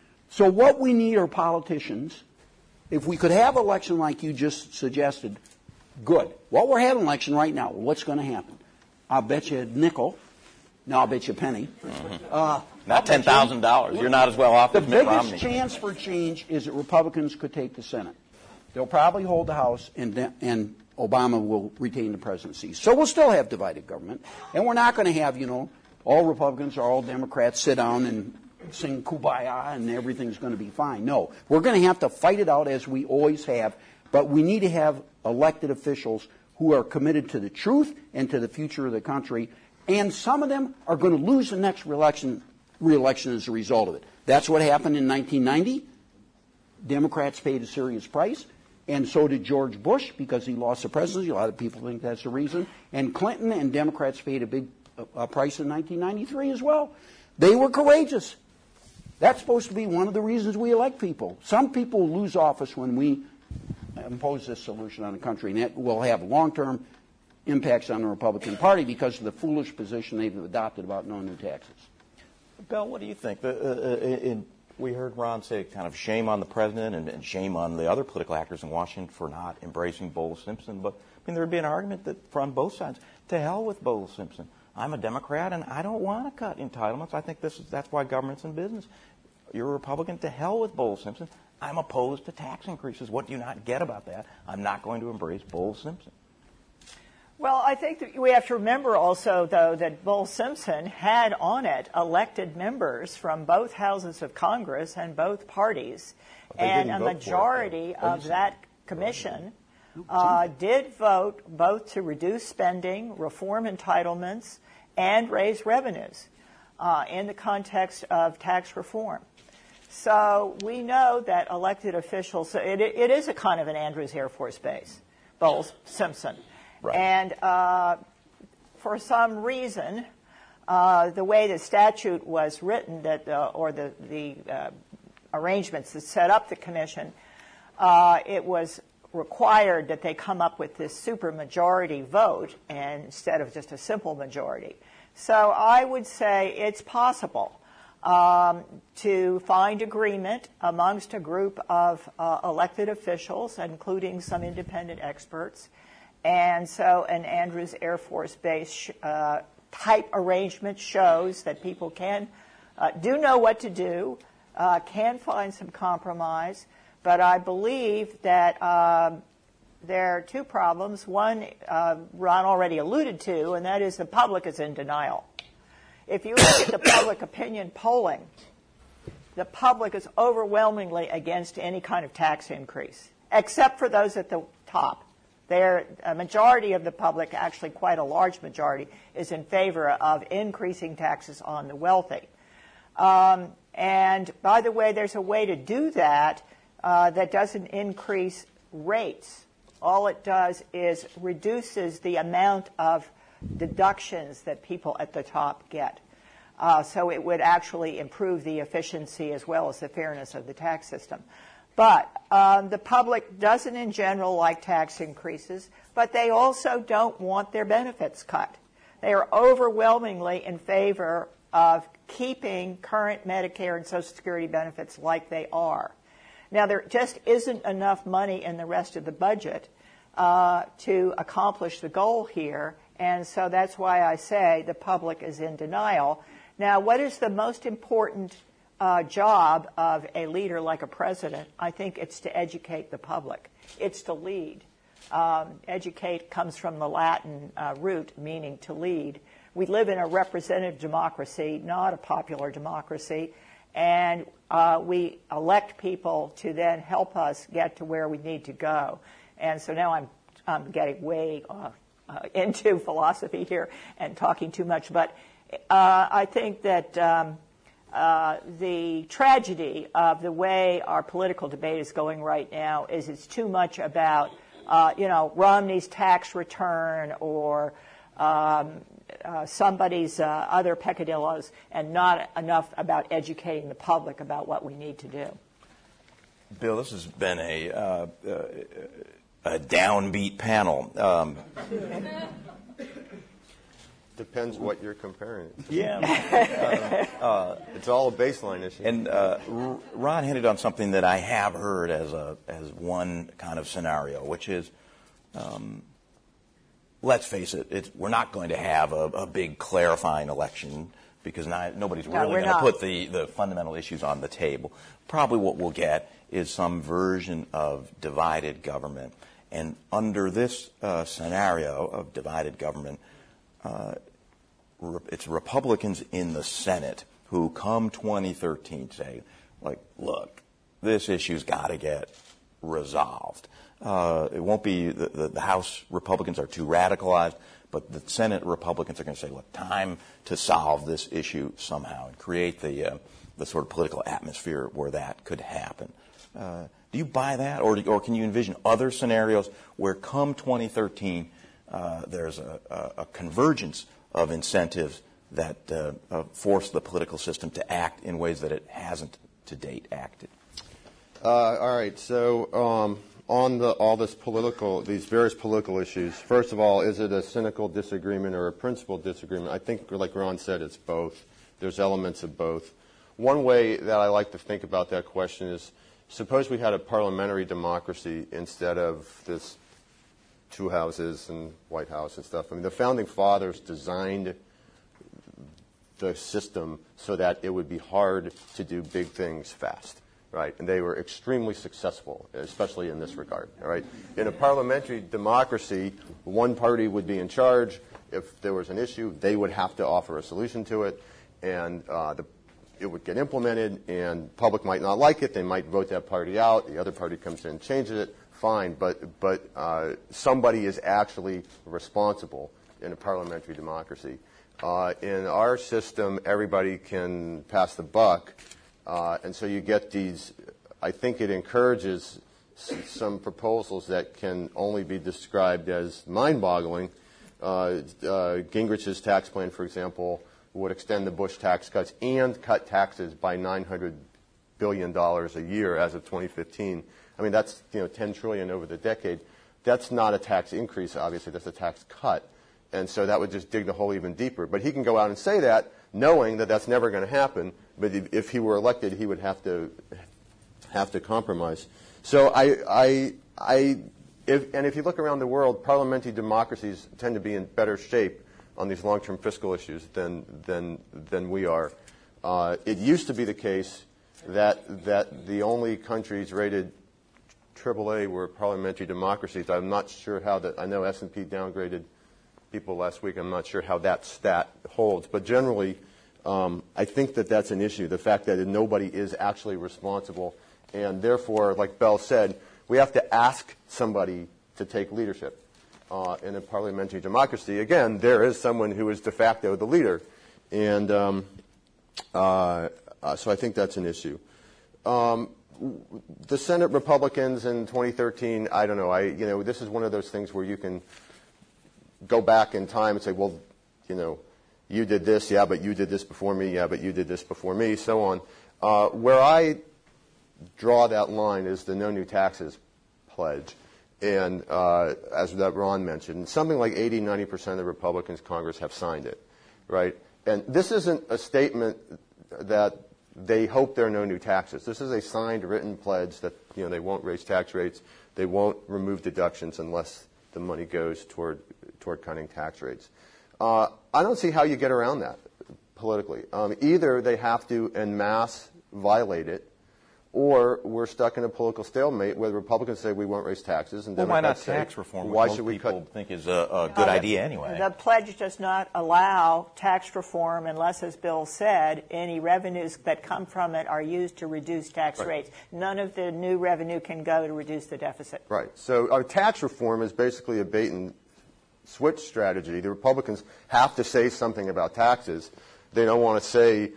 So what we need are politicians. If we could have an election like you just suggested, good. Well, we're having an election right now. What's going to happen? I'll bet you a nickel. No, I'll bet you a penny. Mm-hmm. Uh, not ten thousand dollars. You're not as well off the as Mitt Romney. The biggest chance for change is that Republicans could take the Senate. They'll probably hold the House, and, and Obama will retain the presidency. So we'll still have divided government, and we're not going to have, you know, all Republicans or all Democrats sit down and sing Kumbaya and everything's going to be fine. No, we're going to have to fight it out as we always have, but we need to have elected officials who are committed to the truth and to the future of the country, and some of them are going to lose the next re-election, re-election as a result of it. That's what happened in nineteen ninety. Democrats paid a serious price, and so did George Bush because he lost the presidency. A lot of people think that's the reason. And Clinton and Democrats paid a big uh, price in nineteen ninety-three as well. They were courageous. That's supposed to be one of the reasons we elect people. Some people lose office when we impose this solution on the country, and it will have long-term impacts on the Republican Party because of the foolish position they've adopted about no new taxes. Bill, what do you think? The, uh, in, we heard Ron say kind of shame on the president and, and shame on the other political actors in Washington for not embracing Bowles Simpson. But I mean, there would be an argument that from both sides, to hell with Bowles Simpson. I'm a Democrat, and I don't want to cut entitlements. I think this is that's why government's in business. You're a Republican, to hell with Bowles Simpson. I'm opposed to tax increases. What do you not get about that? I'm not going to embrace Bowles Simpson. Well, I think that we have to remember also, though, that Bowles Simpson had on it elected members from both houses of Congress and both parties, and a majority of that commission uh, did vote both to reduce spending, reform entitlements, and raise revenues uh, in the context of tax reform. So we know that elected officials, it, it is a kind of an Andrews Air Force Base, Bowles Simpson. Right. And uh, for some reason, uh, the way the statute was written, that uh, or the, the uh, arrangements that set up the commission, uh, it was required that they come up with this supermajority vote and instead of just a simple majority. So I would say it's possible um, to find agreement amongst a group of uh, elected officials, including some independent experts. And so an Andrews Air Force Base uh, type arrangement shows that people can uh, do know what to do, uh, can find some compromise. But I believe that um, there are two problems. One, uh, Ron already alluded to, and that is the public is in denial. If you look at the public opinion polling, the public is overwhelmingly against any kind of tax increase, except for those at the top. There, a majority of the public, actually quite a large majority, is in favor of increasing taxes on the wealthy. Um, and by the way, there's a way to do that Uh, that doesn't increase rates. All it does is reduces the amount of deductions that people at the top get. Uh, so it would actually improve the efficiency as well as the fairness of the tax system. But um, the public doesn't in general like tax increases, but they also don't want their benefits cut. They are overwhelmingly in favor of keeping current Medicare and Social Security benefits like they are. Now, there just isn't enough money in the rest of the budget uh, to accomplish the goal here, and so that's why I say the public is in denial. Now, what is the most important uh, job of a leader like a president? I think it's to educate the public. It's to lead. Um, educate comes from the Latin uh, root meaning to lead. We live in a representative democracy, not a popular democracy. And uh, we elect people to then help us get to where we need to go. And so now I'm, I'm getting way uh, uh, into philosophy here and talking too much. But uh, I think that um, uh, the tragedy of the way our political debate is going right now is it's too much about, uh, you know, Romney's tax return or um, Uh, somebody's uh, other peccadillos, and not enough about educating the public about what we need to do. Bill, this has been a, uh, uh, a downbeat panel. Um, Depends what you're comparing. Yeah. uh, uh, it's all a baseline issue. And uh, Ron hinted on something that I have heard as a as one kind of scenario, which is, um, let's face it, it's, we're not going to have a, a big clarifying election because not, nobody's no, really going to not. put the, the fundamental issues on the table. Probably what we'll get is some version of divided government. And under this uh, scenario of divided government, uh, re- it's Republicans in the Senate who come twenty thirteen say, like, look, this issue's got to get resolved. Uh, it won't be the, the, the House Republicans are too radicalized, but the Senate Republicans are going to say, look, time to solve this issue somehow and create the uh, the sort of political atmosphere where that could happen. Uh, do you buy that, or, or can you envision other scenarios where come twenty thirteen uh, there's a, a, a convergence of incentives that uh, uh, force the political system to act in ways that it hasn't to date acted? Uh, all right, so um, on the, all this political, these various political issues, first of all, is it a cynical disagreement or a principled disagreement? I think, like Ron said, it's both. There's elements of both. One way that I like to think about that question is, suppose we had a parliamentary democracy instead of this two houses and White House and stuff. I mean, the Founding Fathers designed the system so that it would be hard to do big things fast. Right, and they were extremely successful, especially in this regard. All right, in a parliamentary democracy, one party would be in charge. If there was an issue, they would have to offer a solution to it, and uh, the, it would get implemented. And public might not like it; they might vote that party out. The other party comes in and changes it. Fine, but but uh, somebody is actually responsible in a parliamentary democracy. Uh, in our system, everybody can pass the buck. Uh, and so you get these, I think it encourages s- some proposals that can only be described as mind-boggling. Uh, uh, Gingrich's tax plan, for example, would extend the Bush tax cuts and cut taxes by nine hundred billion dollars a year as of twenty fifteen. I mean, that's, you know, ten trillion dollars over the decade. That's not a tax increase, obviously. That's a tax cut. And so that would just dig the hole even deeper. But he can go out and say that, knowing that that's never going to happen. But if he were elected, he would have to have to compromise. So I, I, I, if, and if you look around the world, parliamentary democracies tend to be in better shape on these long-term fiscal issues than than than we are. Uh, it used to be the case that that the only countries rated triple A were parliamentary democracies. I'm not sure how that. I know S and P downgraded people last week. I'm not sure how that stat holds, but generally, um, I think that that's an issue. The fact that nobody is actually responsible, and therefore, like Bell said, we have to ask somebody to take leadership. Uh, in a parliamentary democracy, again, there is someone who is de facto the leader, and um, uh, uh, so I think that's an issue. Um, the Senate Republicans in twenty thirteen, I don't know. I, you know, this is one of those things where you can go back in time and say, well, you know, you did this, yeah, but you did this before me, yeah, but you did this before me, so on. Uh, where I draw that line is the no new taxes pledge. And uh, as that Ron mentioned, something like eighty, ninety percent of the Republicans in Congress have signed it, right? And this isn't a statement that they hope there are no new taxes. This is a signed, written pledge that, you know, they won't raise tax rates, they won't remove deductions unless the money goes toward toward cutting tax rates. Uh, I don't see how you get around that politically. Um, either they have to en masse violate it, or we're stuck in a political stalemate where the Republicans say we won't raise taxes, and well, Democrats why not say, tax reform? why most should we people cut? think is a, a good uh, idea anyway. The pledge does not allow tax reform unless, as Bill said, any revenues that come from it are used to reduce tax right. rates. None of the new revenue can go to reduce the deficit. Right. So our tax reform is basically a bait and switch strategy. The Republicans have to say something about taxes. They don't want to say,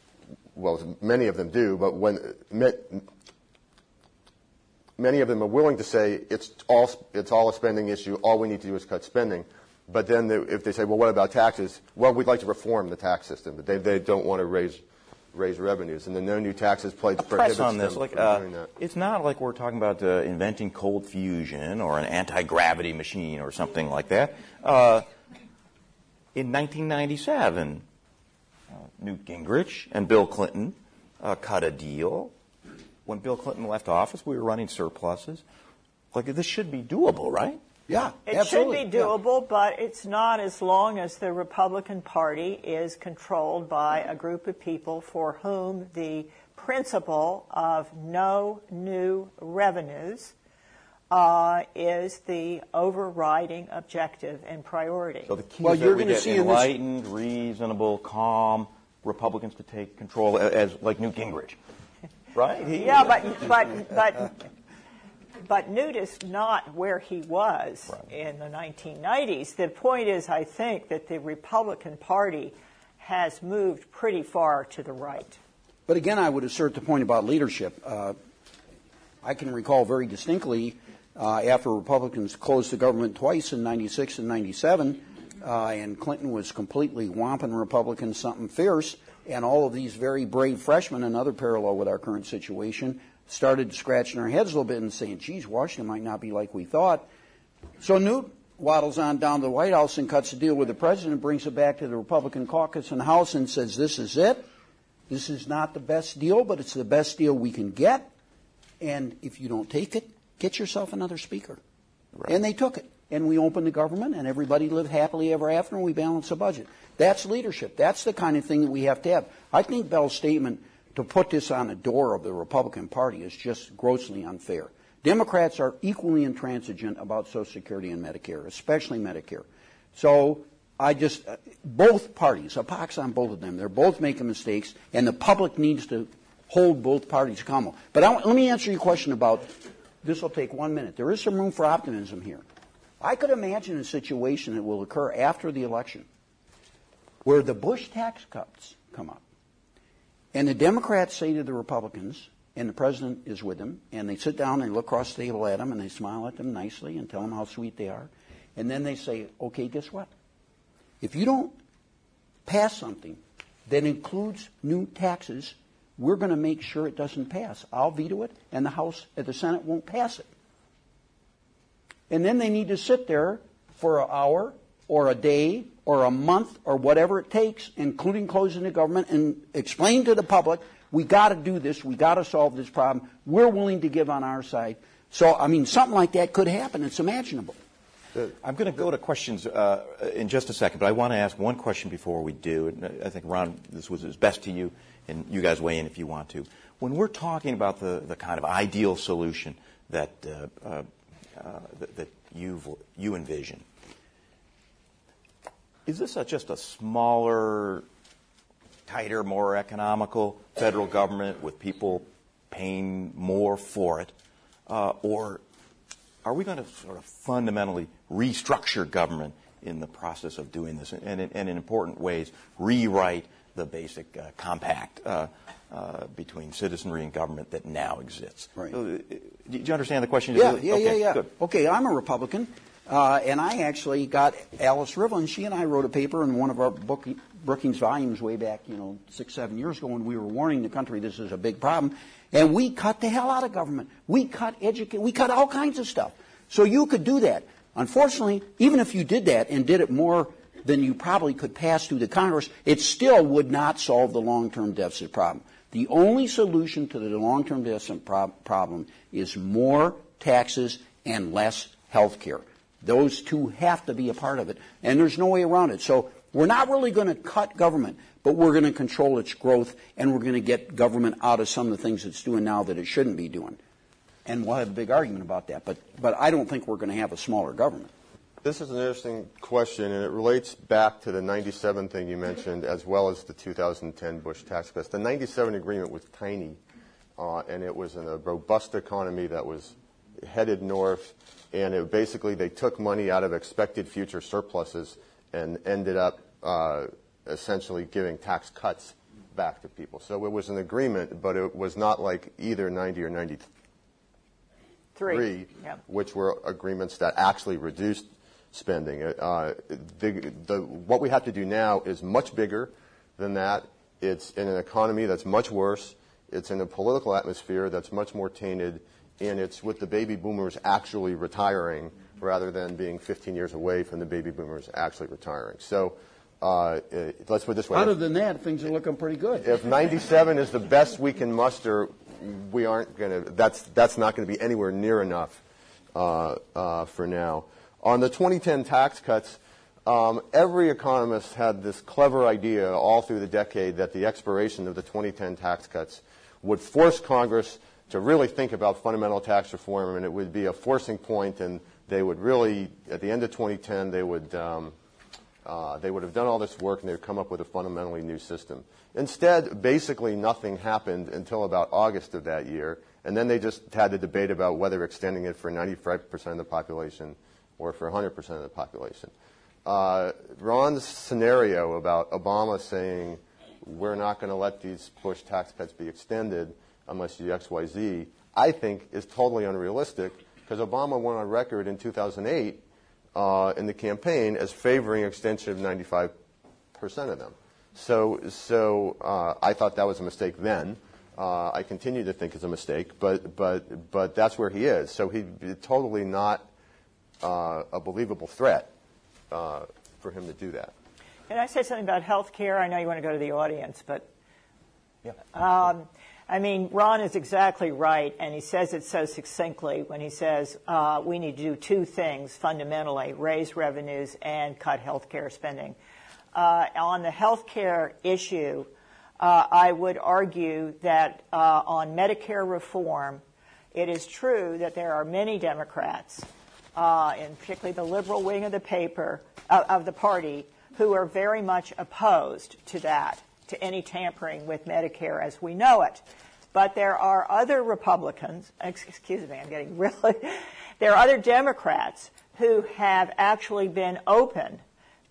well, many of them do, but when many of them are willing to say it's all it's all a spending issue. All we need to do is cut spending. But then they, if they say, well, what about taxes? Well, we'd like to reform the tax system, but they they don't want to raise raise revenues. And the no new taxes pledge prohibits press on this. them Like, from uh, doing that. It's not like we're talking about uh, inventing cold fusion or an anti-gravity machine or something like that. Uh, in nineteen ninety-seven, uh, Newt Gingrich and Bill Clinton uh, cut a deal. When Bill Clinton left office, we were running surpluses. Like, this should be doable, right? Yeah, It absolutely. should be doable, yeah. But it's not as long as the Republican Party is controlled by a group of people for whom the principle of no new revenues uh, is the overriding objective and priority. So the key Well, is you're that we gonna get see in this- enlightened, reasonable, calm Republicans to take control, as like Newt Gingrich, right? He, Yeah, but but but but Newt is not where he was Right. in the nineteen nineties. The point is, I think, that the Republican Party has moved pretty far to the right. But again, I would assert the point about leadership. Uh, I can recall very distinctly uh, after Republicans closed the government twice in ninety-six and ninety-seven, uh, and Clinton was completely whomping Republicans something fierce, and all of these very brave freshmen, another parallel with our current situation, started scratching their heads a little bit and saying, geez, Washington might not be like we thought. So Newt waddles on down to the White House and cuts a deal with the president, brings it back to the Republican caucus and House and says, this is it. This is not the best deal, but it's the best deal we can get. And if you don't take it, get yourself another speaker. Right. And they took it. And we opened the government, and everybody lived happily ever after, and we balanced the budget. That's leadership. That's the kind of thing that we have to have. I think Bell's statement to put this on the door of the Republican Party is just grossly unfair. Democrats are equally intransigent about Social Security and Medicare, especially Medicare. So I just, uh, both parties, a pox on both of them. They're both making mistakes, and the public needs to hold both parties accountable. But I, let me answer your question about, this will take one minute. There is some room for optimism here. I could imagine a situation that will occur after the election where the Bush tax cuts come up. And the Democrats say to the Republicans, and the president is with them, and they sit down and look across the table at them, and they smile at them nicely and tell them how sweet they are. And then they say, okay, guess what? If you don't pass something that includes new taxes, we're going to make sure it doesn't pass. I'll veto it, and the House, uh, the Senate won't pass it. And then they need to sit there for an hour or a day or a month or whatever it takes, including closing the government, and explain to the public, we got to do this, we got to solve this problem, we're willing to give on our side. So, I mean, something like that could happen. It's imaginable. I'm going to go to questions uh, in just a second, but I want to ask one question before we do. And I think, Ron, this was as best to you, and you guys weigh in if you want to. When we're talking about the, the kind of ideal solution that uh, uh, uh, that, that you've, you envision, is this a, just a smaller, tighter, more economical federal government with people paying more for it, uh, or are we going to sort of fundamentally restructure government in the process of doing this, and, and, and in important ways rewrite the basic uh, compact uh, uh, between citizenry and government that now exists? Right. So, uh, do you understand the question? Yeah, yeah, okay, yeah, yeah. Good. Okay, I'm a Republican, uh, and I actually got Alice Rivlin. She and I wrote a paper in one of our book, Brookings volumes way back, you know, six, seven years ago when we were warning the country this is a big problem. And we cut the hell out of government. We cut educate. We cut all kinds of stuff. So you could do that. Unfortunately, even if you did that and did it more than you probably could pass through the Congress, it still would not solve the long-term deficit problem. The only solution to the long-term deficit prob- problem is more taxes and less health care. Those two have to be a part of it, and there's no way around it. So we're not really going to cut government, but we're going to control its growth, and we're going to get government out of some of the things it's doing now that it shouldn't be doing. And we'll have a big argument about that, but, but I don't think we're going to have a smaller government. This is an interesting question, and it relates back to the ninety-seven thing you mentioned, as well as the two thousand ten Bush tax cuts. The ninety-seven agreement was tiny, uh, and it was in a robust economy that was headed north, and it basically they took money out of expected future surpluses and ended up uh, essentially giving tax cuts back to people. So it was an agreement, but it was not like either ninety or ninety-three, yeah. which were agreements that actually reduced spending. Uh, the, the, what we have to do now is much bigger than that. It's in an economy that's much worse. It's in a political atmosphere that's much more tainted, and it's with the baby boomers actually retiring rather than being fifteen years away from the baby boomers actually retiring. So uh, let's put it this way. Other than that, things are looking pretty good. If ninety-seven is the best we can muster, we aren't going to, that's, that's not going to be anywhere near enough uh, uh, for now. On the twenty ten tax cuts, um, every economist had this clever idea all through the decade that the expiration of the twenty ten tax cuts would force Congress to really think about fundamental tax reform, and it would be a forcing point, and they would really, at the end of twenty ten, they would, um, uh, they would have done all this work, and they would come up with a fundamentally new system. Instead, basically nothing happened until about August of that year, and then they just had the debate about whether extending it for ninety-five percent of the population or for one hundred percent of the population. Uh, Ron's scenario about Obama saying, we're not going to let these Bush tax cuts be extended unless you do X, Y, Z, I think is totally unrealistic, because Obama went on record in two thousand eight uh, in the campaign as favoring extension of ninety-five percent of them. So, so uh, I thought that was a mistake then. Uh, I continue to think it's a mistake, but, but, but that's where he is. So he'd be totally not uh, a believable threat uh, for him to do that. Can I say something about health care? I know you want to go to the audience, but Yeah. um, I mean, Ron is exactly right, and he says it so succinctly when he says uh, we need to do two things fundamentally: raise revenues and cut health care spending. Uh, on the health care issue, uh, I would argue that uh, on Medicare reform, it is true that there are many Democrats, uh, and particularly the liberal wing of the paper uh, of the party, who are very much opposed to that, to any tampering with Medicare as we know it. But there are other Republicans, excuse me, I'm getting really, there are other Democrats who have actually been open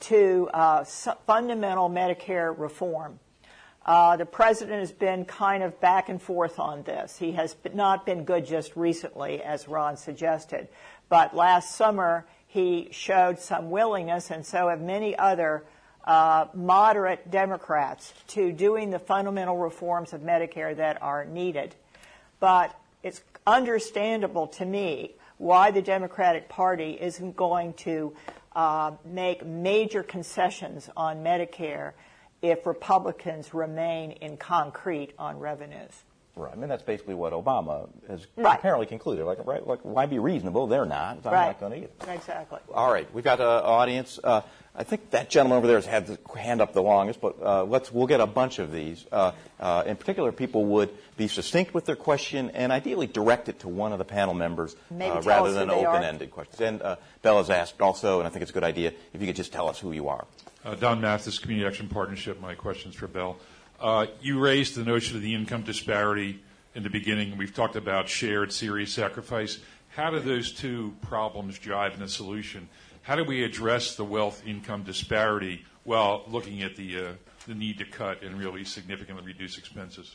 to uh, fundamental Medicare reform. Uh, the president has been kind of back and forth on this. He has not been good just recently, as Ron suggested. But last summer, he showed some willingness, and so have many other uh, moderate Democrats to doing the fundamental reforms of Medicare that are needed. But it's understandable to me why the Democratic Party isn't going to uh, make major concessions on Medicare if Republicans remain in concrete on revenues. Right. I mean, that's basically what Obama has Right. apparently concluded. Like, right, like, why be reasonable? They're not. I'm Right. not going to either. Exactly. All right. We've got an audience. Uh, I think that gentleman over there has had the hand up the longest, but uh, let's we'll get a bunch of these. Uh, uh, in particular, people would be succinct with their question and ideally direct it to one of the panel members Maybe uh, tell rather us who than they are. open-ended questions. And uh, Bella's asked also, and I think it's a good idea, if you could just tell us who you are. Uh, Don Mathis, Community Action Partnership. My question's for Bell. Uh, you raised the notion of the income disparity in the beginning. We've talked about shared serious sacrifice. How do those two problems jive in a solution? How do we address the wealth income disparity while looking at the, uh, the need to cut and really significantly reduce expenses?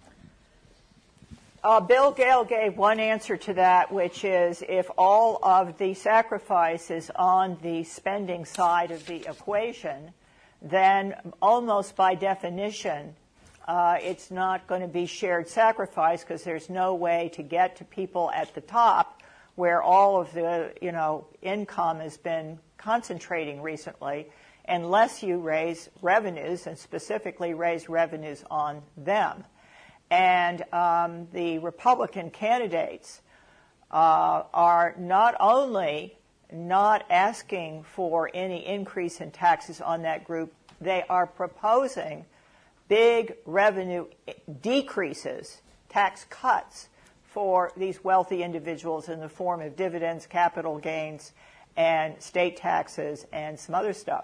Uh, Bill Gale gave one answer to that, which is if all of the sacrifice is on the spending side of the equation, then almost by definition, uh, it's not going to be shared sacrifice because there's no way to get to people at the top where all of the, you know, income has been concentrating recently, unless you raise revenues and specifically raise revenues on them. And um, the Republican candidates uh, are not only not asking for any increase in taxes on that group, they are proposing big revenue decreases, tax cuts for these wealthy individuals in the form of dividends, capital gains, and state taxes, and some other stuff.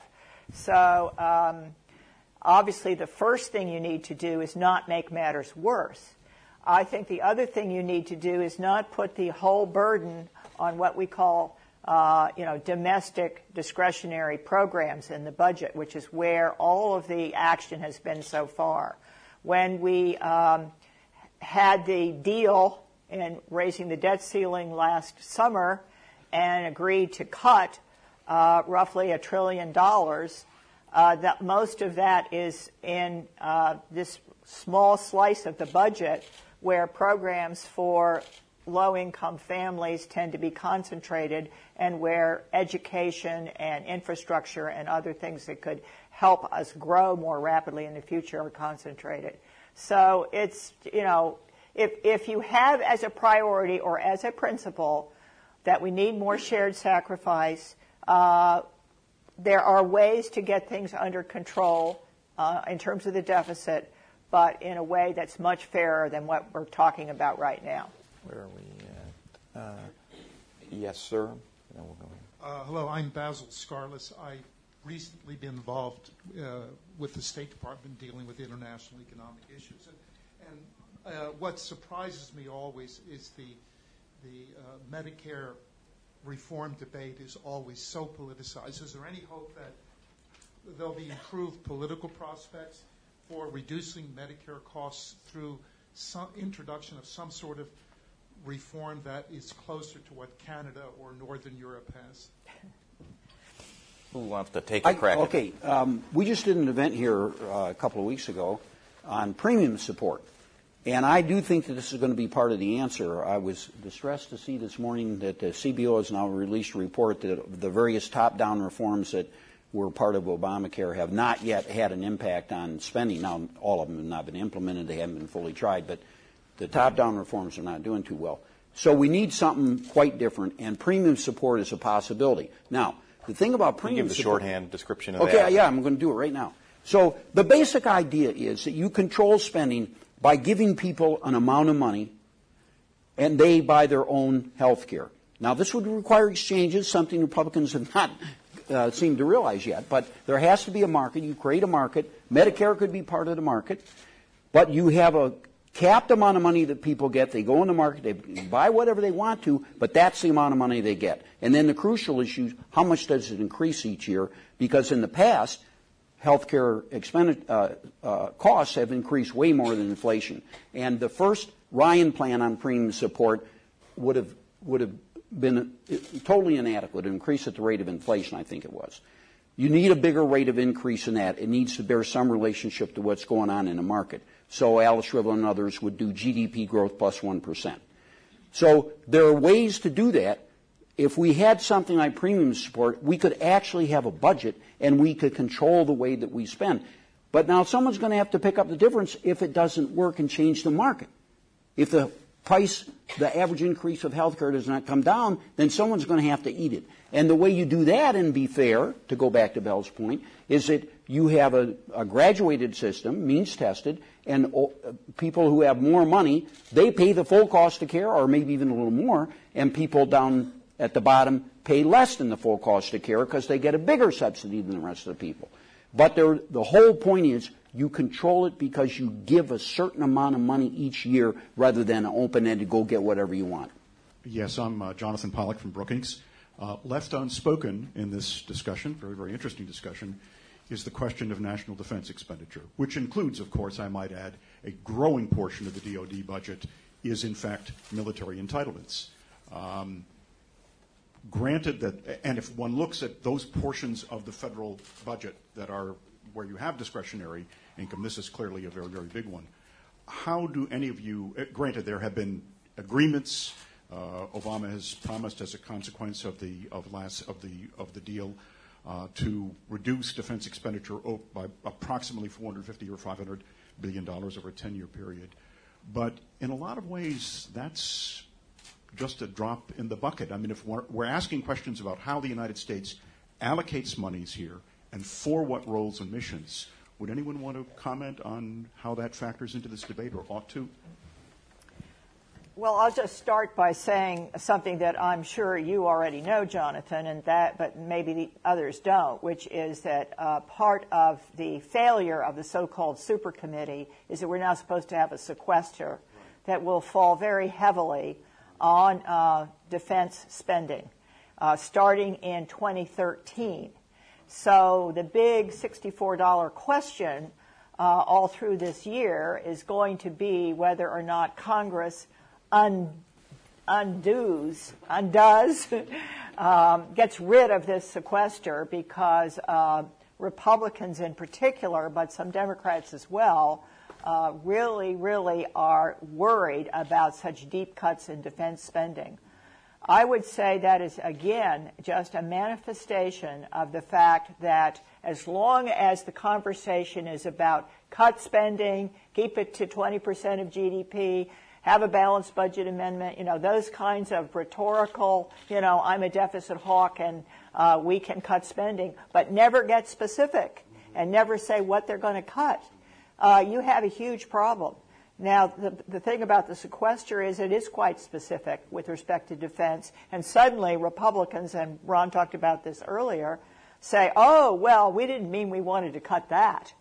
So um, obviously the first thing you need to do is not make matters worse. I think the other thing you need to do is not put the whole burden on what we call uh, you know, domestic discretionary programs in the budget, which is where all of the action has been so far. When we um, had the deal in raising the debt ceiling last summer and agreed to cut uh, roughly a trillion dollars, uh, that most of that is in uh, this small slice of the budget where programs for low-income families tend to be concentrated and where education and infrastructure and other things that could help us grow more rapidly in the future are concentrated. So it's, you know, if, if you have as a priority or as a principle that we need more shared sacrifice, uh, there are ways to get things under control uh, in terms of the deficit, but in a way that's much fairer than what we're talking about right now. Where are we at? Uh, yes, sir. Then we'll go ahead. Uh, hello, I'm Basil Scarless. I've recently been involved uh, with the State Department dealing with international economic issues. And, and uh, what surprises me always is the, the uh, Medicare reform debate is always so politicized. Is there any hope that there'll be improved political prospects for reducing Medicare costs through some introduction of some sort of reform that is closer to what Canada or Northern Europe has? Who wants to take a I, crack at okay, um, we just did an event here uh, a couple of weeks ago on premium support. And I do think that this is going to be part of the answer. I was distressed to see this morning that the C B O has now released a report that the various top-down reforms that were part of Obamacare have not yet had an impact on spending. Now, all of them have not been implemented. They haven't been fully tried. But the top-down reforms are not doing too well. So we need something quite different, and premium support is a possibility. Now, the thing about premium give the support... shorthand description of okay, that. yeah, I'm going to do it right now. So the basic idea is that you control spending by giving people an amount of money, and they buy their own health care. Now, this would require exchanges, something Republicans have not uh, seemed to realize yet, but there has to be a market. You create a market. Medicare could be part of the market, but you have a capped amount of money that people get. They go in the market, they buy whatever they want to, but that's the amount of money they get. And then the crucial issue, how much does it increase each year? Because in the past, healthcare expendi- uh, uh, costs have increased way more than inflation. And the first Ryan plan on premium support would have would have been totally inadequate, increase at the rate of inflation, I think it was. You need a bigger rate of increase in that. It needs to bear some relationship to what's going on in the market. So Alice Rivel and others would do G D P growth plus one percent. So there are ways to do that. If we had something like premium support, we could actually have a budget and we could control the way that we spend. But now someone's going to have to pick up the difference if it doesn't work and change the market. If the price, the average increase of health care does not come down, then someone's going to have to eat it. And the way you do that and be fair, to go back to Bell's point, is that you have a, a graduated system, means tested, and uh, people who have more money, they pay the full cost of care or maybe even a little more, and people down at the bottom pay less than the full cost of care because they get a bigger subsidy than the rest of the people. But the whole point is you control it because you give a certain amount of money each year rather than open-ended go get whatever you want. Yes, I'm uh, Jonathan Pollack from Brookings. Uh, left unspoken in this discussion, very, very interesting discussion, is the question of national defense expenditure, which includes, of course, I might add, a growing portion of the D O D budget is, in fact, military entitlements. Um, Granted that, and if one looks at those portions of the federal budget that are where you have discretionary income, this is clearly a very, very big one. How do any of you, granted there have been agreements, uh, Obama has promised as a consequence of the of last of the of the deal uh, to reduce defense expenditure by approximately four hundred fifty or five hundred billion dollars over a ten-year period, but in a lot of ways that's just a drop in the bucket. I mean, if we're, we're asking questions about how the United States allocates monies here and for what roles and missions, would anyone want to comment on how that factors into this debate or ought to? Well, I'll just start by saying something that I'm sure you already know, Jonathan, and that, but maybe the others don't, which is that uh, part of the failure of the so-called super committee is that we're now supposed to have a sequester that will fall very heavily on uh, defense spending, uh, starting in twenty thirteen. So the big sixty-four dollars question uh, all through this year is going to be whether or not Congress un- undoes, undoes, um, gets rid of this sequester because uh, Republicans in particular, but some Democrats as well, Uh, really, really are worried about such deep cuts in defense spending. I would say that is, again, just a manifestation of the fact that as long as the conversation is about cut spending, keep it to twenty percent of G D P, have a balanced budget amendment, you know, those kinds of rhetorical, you know, I'm a deficit hawk and uh, we can cut spending, but never get specific and never say what they're going to cut. Uh, you have a huge problem. Now, the, the thing about the sequester is it is quite specific with respect to defense, and suddenly Republicans, and Ron talked about this earlier, say, oh, well, we didn't mean we wanted to cut that.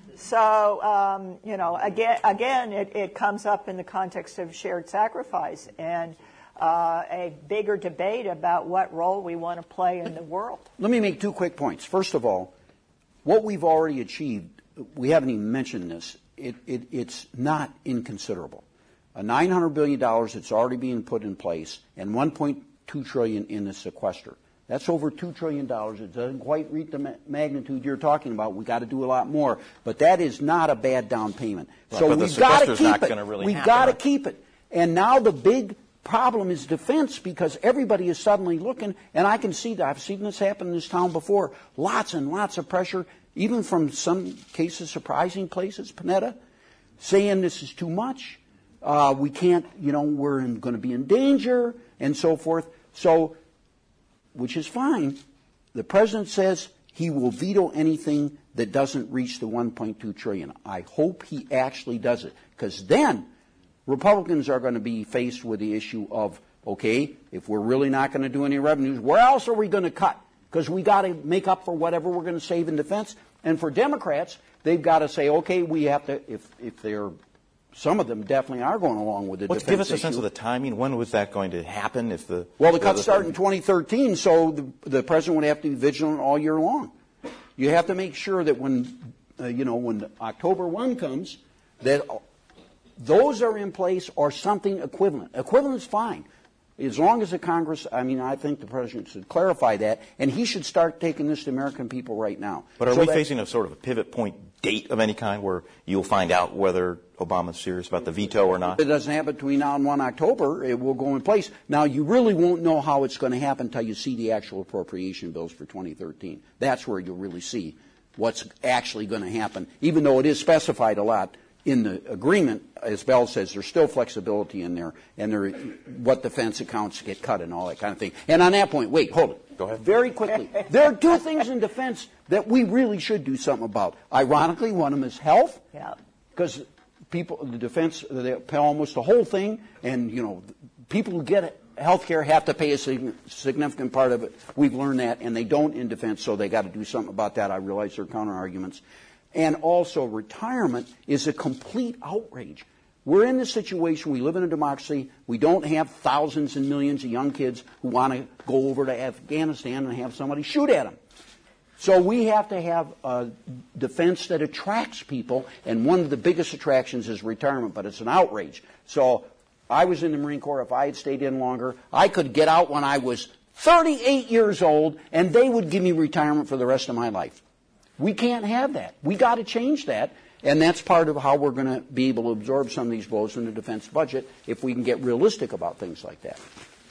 So, um, you know, again, again it, it comes up in the context of shared sacrifice and uh, a bigger debate about what role we want to play in the world. Let me make two quick points. First of all, what we've already achieved, we haven't even mentioned this, it, it, it's not inconsiderable. A nine hundred billion dollars that's already being put in place and one point two trillion dollars in the sequester. That's over two trillion dollars. It doesn't quite reach the ma- magnitude you're talking about. We've got to do a lot more. But that is not a bad down payment. Right, so we've got to keep it. Really we've happen, got to right? keep it. And now the big problem is defense because everybody is suddenly looking, and I can see that. I've seen this happen in this town before. Lots and lots of pressure, even from some cases surprising places, Panetta, saying this is too much. Uh, we can't, you know, we're going to be in danger and so forth. So, which is fine. The president says he will veto anything that doesn't reach the one point two trillion dollars. I hope he actually does it, because then Republicans are going to be faced with the issue of, okay, if we're really not going to do any revenues, where else are we going to cut? Because we got to make up for whatever we're going to save in defense. And for Democrats, they've got to say, okay, we have to, if if they're, some of them definitely are going along with the Let's defense give us a issue. sense of the timing. When was that going to happen? If the Well, the cuts start in twenty thirteen, so the, the president would have to be vigilant all year long. You have to make sure that when, uh, you know, when October first comes, that those are in place or something equivalent. Equivalent is fine. As long as the Congress, I mean, I think the President should clarify that, and he should start taking this to American people right now. But are so we that, facing a sort of a pivot point date of any kind where you'll find out whether Obama's serious about the veto or not? If it doesn't happen between now and the first of October, it will go in place. Now, you really won't know how it's going to happen until you see the actual appropriation bills for twenty thirteen. That's where you'll really see what's actually going to happen, even though it is specified a lot in the agreement. As Bell says, there's still flexibility in there, and there, what defense accounts get cut and all that kind of thing. And on that point, wait, hold it. Go ahead. Very quickly. There are two things in defense that we really should do something about. Ironically, one of them is health. Yeah. Because people, the defense, they pay almost the whole thing, and, you know, people who get health care have to pay a significant part of it. We've learned that, and they don't in defense, so they got to do something about that. I realize there are counter-arguments. And also, retirement is a complete outrage. We're in this situation, we live in a democracy, we don't have thousands and millions of young kids who want to go over to Afghanistan and have somebody shoot at them. So we have to have a defense that attracts people, and one of the biggest attractions is retirement, but it's an outrage. So I was in the Marine Corps. If I had stayed in longer, I could get out when I was thirty-eight years old, and they would give me retirement for the rest of my life. We can't have that. We got to change that, and that's part of how we're going to be able to absorb some of these blows in the defense budget if we can get realistic about things like that.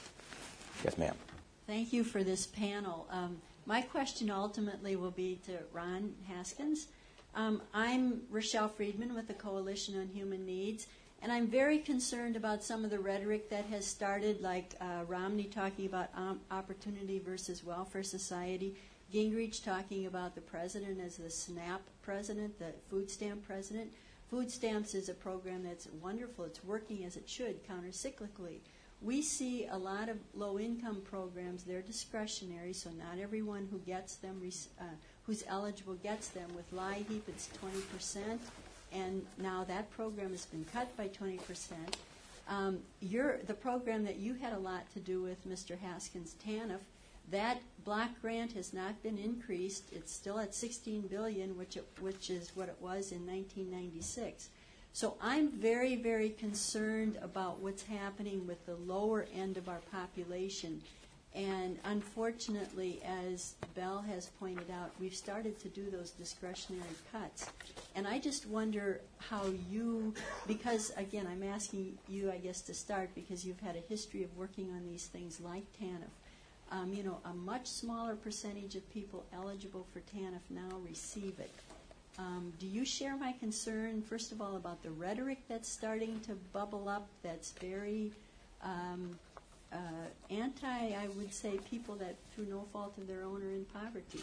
Yes, ma'am. Thank you for this panel. Um, my question ultimately will be to Ron Haskins. Um, I'm Rochelle Friedman with the Coalition on Human Needs, and I'm very concerned about some of the rhetoric that has started, like uh, Romney talking about um, opportunity versus welfare society, Gingrich talking about the president as the SNAP president, the food stamp president. Food stamps is a program that's wonderful. It's working as it should, countercyclically. We see a lot of low-income programs. They're discretionary, so not everyone who gets them, uh, who's eligible gets them. With LIHEAP, it's twenty percent, and now that program has been cut by twenty percent. Um, you're, the program that you had a lot to do with, Mister Haskins, TANF, that block grant has not been increased. It's still at sixteen billion dollars, which it, which is what it was in nineteen ninety-six. So I'm very, very concerned about what's happening with the lower end of our population. And unfortunately, as Bell has pointed out, we've started to do those discretionary cuts. And I just wonder how you, because again, I'm asking you, I guess, to start because you've had a history of working on these things like TANF. Um, you know, a much smaller percentage of people eligible for TANF now receive it. Um, do you share my concern, first of all, about the rhetoric that's starting to bubble up that's very um, uh, anti, I would say, people that through no fault of their own are in poverty?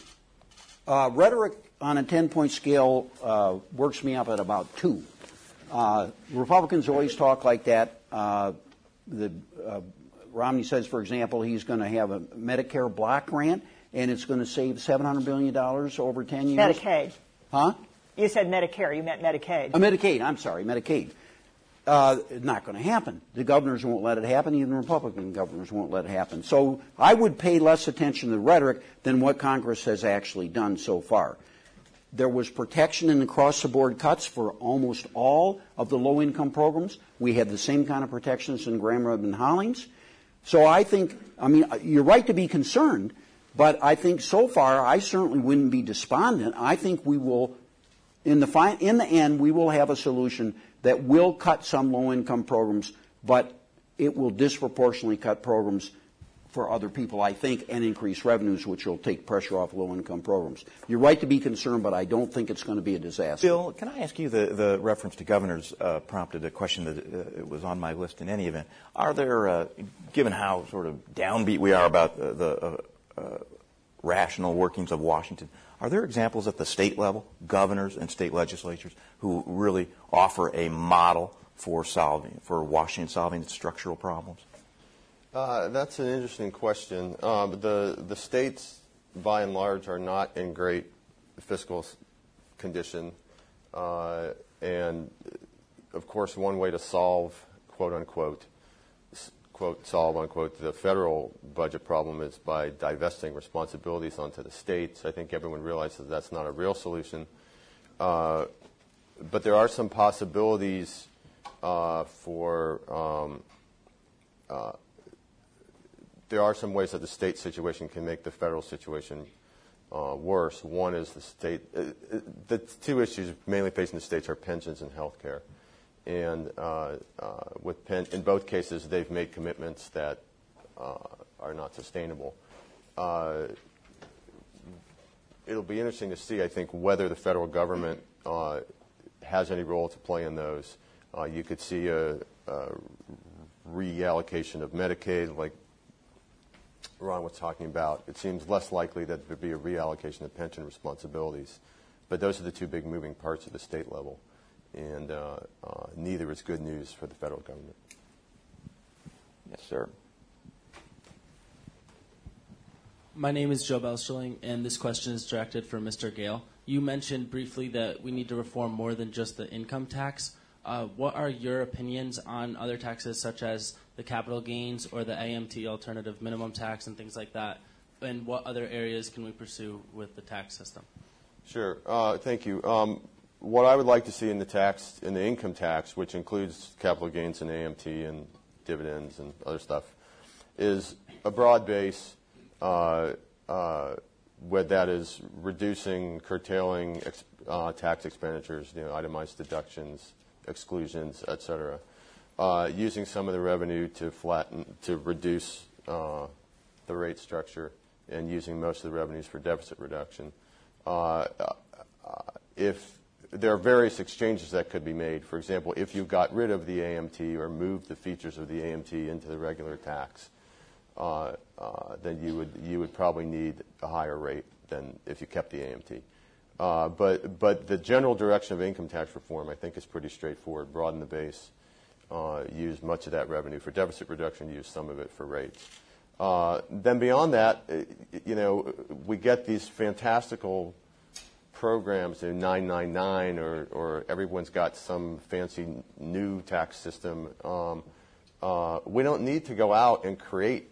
Uh, rhetoric on a ten-point scale uh, works me up at about two. Uh, Republicans always talk like that. Uh, the uh, Romney says, for example, he's going to have a Medicare block grant, and it's going to save seven hundred billion dollars over ten years. Medicaid. Huh? You said Medicare. You meant Medicaid. Uh, Medicaid. I'm sorry, Medicaid. Uh, not going to happen. The governors won't let it happen. Even Republican governors won't let it happen. So I would pay less attention to the rhetoric than what Congress has actually done so far. There was protection in the across-the-board cuts for almost all of the low-income programs. We had the same kind of protections in Graham Rudman Hollings. So I think, I mean, you're right to be concerned, but I think so far I certainly wouldn't be despondent. I think we will, in the, fi- in the end, we will have a solution that will cut some low-income programs, but it will disproportionately cut programs for other people, I think, and increase revenues, which will take pressure off low-income programs. You're right to be concerned, but I don't think it's going to be a disaster. Bill, can I ask you, the, the reference to governors uh, prompted a question that uh, was on my list in any event. Are there, uh, given how sort of downbeat we are about uh, the uh, uh, rational workings of Washington, are there examples at the state level, governors and state legislatures, who really offer a model for solving, for Washington solving its structural problems? Uh, that's an interesting question. Uh, the the states, by and large, are not in great fiscal condition, uh, and of course, one way to solve, quote unquote, quote solve unquote, the federal budget problem is by divesting responsibilities onto the states. I think everyone realizes that's not a real solution, uh, but there are some possibilities uh, for. Um, uh, there are some ways that the state situation can make the federal situation uh, worse. One is the state. Uh, the two issues mainly facing the states are pensions and health care. And uh, uh, with pen, in both cases, they've made commitments that uh, are not sustainable. Uh, it'll be interesting to see, I think, whether the federal government uh, has any role to play in those. Uh, you could see a, a reallocation of Medicaid, like Ron was talking about. It seems less likely that there'd be a reallocation of pension responsibilities. But those are the two big moving parts at the state level. And uh, uh, neither is good news for the federal government. Yes, sir. My name is Joe Belschilling, and this question is directed for Mister Gale. You mentioned briefly that we need to reform more than just the income tax. Uh, what are your opinions on other taxes, such as the capital gains or the A M T alternative minimum tax and things like that? And what other areas can we pursue with the tax system? Sure. Uh, thank you. Um, what I would like to see in the tax, in the income tax, which includes capital gains and A M T and dividends and other stuff, is a broad base uh, uh, where that is reducing, curtailing ex- uh, tax expenditures, you know, itemized deductions, exclusions, et cetera, uh, using some of the revenue to flatten, to reduce uh, the rate structure, and using most of the revenues for deficit reduction. Uh, uh, if there are various exchanges that could be made. For example, if you got rid of the A M T or moved the features of the A M T into the regular tax, uh, uh, then you would you would probably need a higher rate than if you kept the A M T. Uh, but but the general direction of income tax reform, I think, is pretty straightforward. Broaden the base, uh, use much of that revenue for deficit reduction, use some of it for rates. Uh, then beyond that, you know, we get these fantastical programs in nine nine nine, or, or everyone's got some fancy new tax system. Um, uh, we don't need to go out and create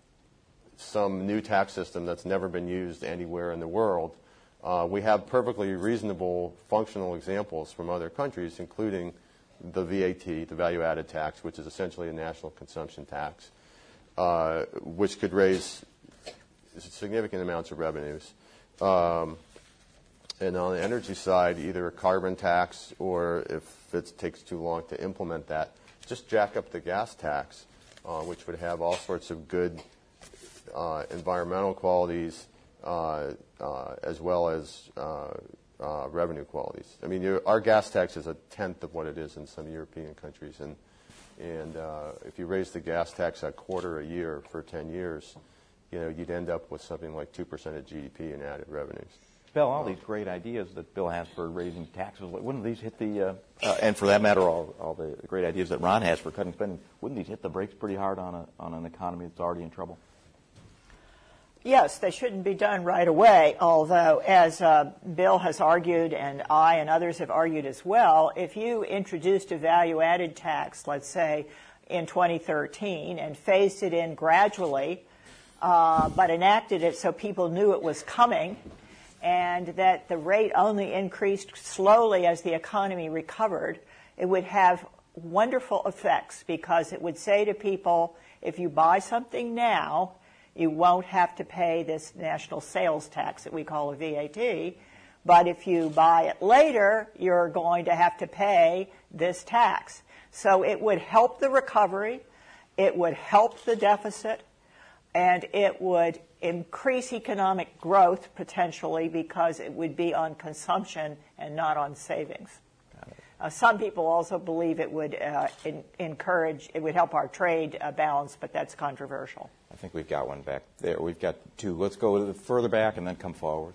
some new tax system that's never been used anywhere in the world. Uh, we have perfectly reasonable functional examples from other countries, including the V A T, the value-added tax, which is essentially a national consumption tax, uh, which could raise significant amounts of revenues. Um, And on the energy side, either a carbon tax, or if it takes too long to implement that, just jack up the gas tax, uh, which would have all sorts of good uh, environmental qualities uh, uh, as well as uh, uh, revenue qualities. I mean, you're, our gas tax is a tenth of what it is in some European countries, and and uh, if you raise the gas tax a quarter a year for ten years, you know, you'd end up with something like two percent of G D P in added revenues. Bill, all these great ideas that Bill has for raising taxes, wouldn't these hit the, uh, uh, and for that matter, all, all the great ideas that Ron has for cutting spending, wouldn't these hit the brakes pretty hard on a, on an economy that's already in trouble? Yes, they shouldn't be done right away, although, as uh, Bill has argued, and I and others have argued as well, if you introduced a value-added tax, let's say, in twenty thirteen, and phased it in gradually, uh, but enacted it so people knew it was coming, and that the rate only increased slowly as the economy recovered, it would have wonderful effects, because it would say to people, if you buy something now, you won't have to pay this national sales tax that we call a V A T, but if you buy it later, you're going to have to pay this tax. So it would help the recovery, it would help the deficit, and it would increase economic growth potentially, because it would be on consumption and not on savings. Uh, some people also believe it would uh, in, encourage, it would help our trade uh, balance, but that's controversial. I think we've got one back there. We've got two. Let's go further back and then come forward.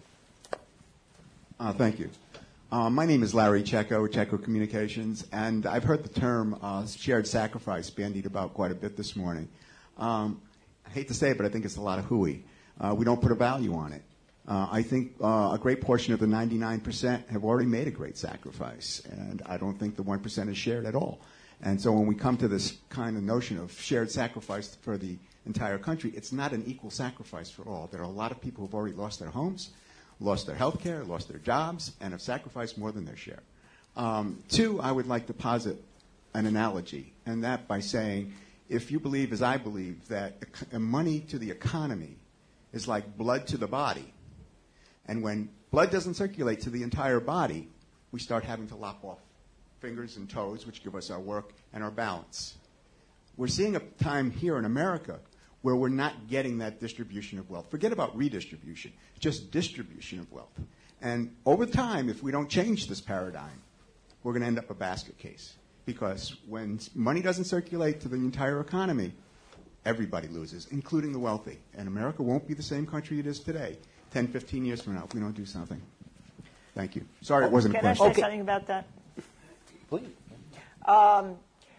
Uh, thank you. Uh, my name is Larry Checo, Checo Communications, and I've heard the term uh, shared sacrifice bandied about quite a bit this morning. Um, I hate to say it, but I think it's a lot of hooey. Uh, we don't put a value on it. Uh, I think uh, a great portion of the ninety-nine percent have already made a great sacrifice, and I don't think the one percent is shared at all. And so when we come to this kind of notion of shared sacrifice for the entire country, it's not an equal sacrifice for all. There are a lot of people who have already lost their homes, lost their health care, lost their jobs, and have sacrificed more than their share. Um, two, I would like to posit an analogy, and that by saying, if you believe, as I believe, that money to the economy is like blood to the body, and when blood doesn't circulate to the entire body, we start having to lop off fingers and toes, which give us our work and our balance. We're seeing a time here in America where we're not getting that distribution of wealth. Forget about redistribution, just distribution of wealth. And over time, if we don't change this paradigm, we're going to end up a basket case. Because when money doesn't circulate to the entire economy, everybody loses, including the wealthy. And America won't be the same country it is today, ten, fifteen years from now, if we don't do something. Thank you. Sorry, it wasn't Can a I question. say Okay. something about that? Please. Um,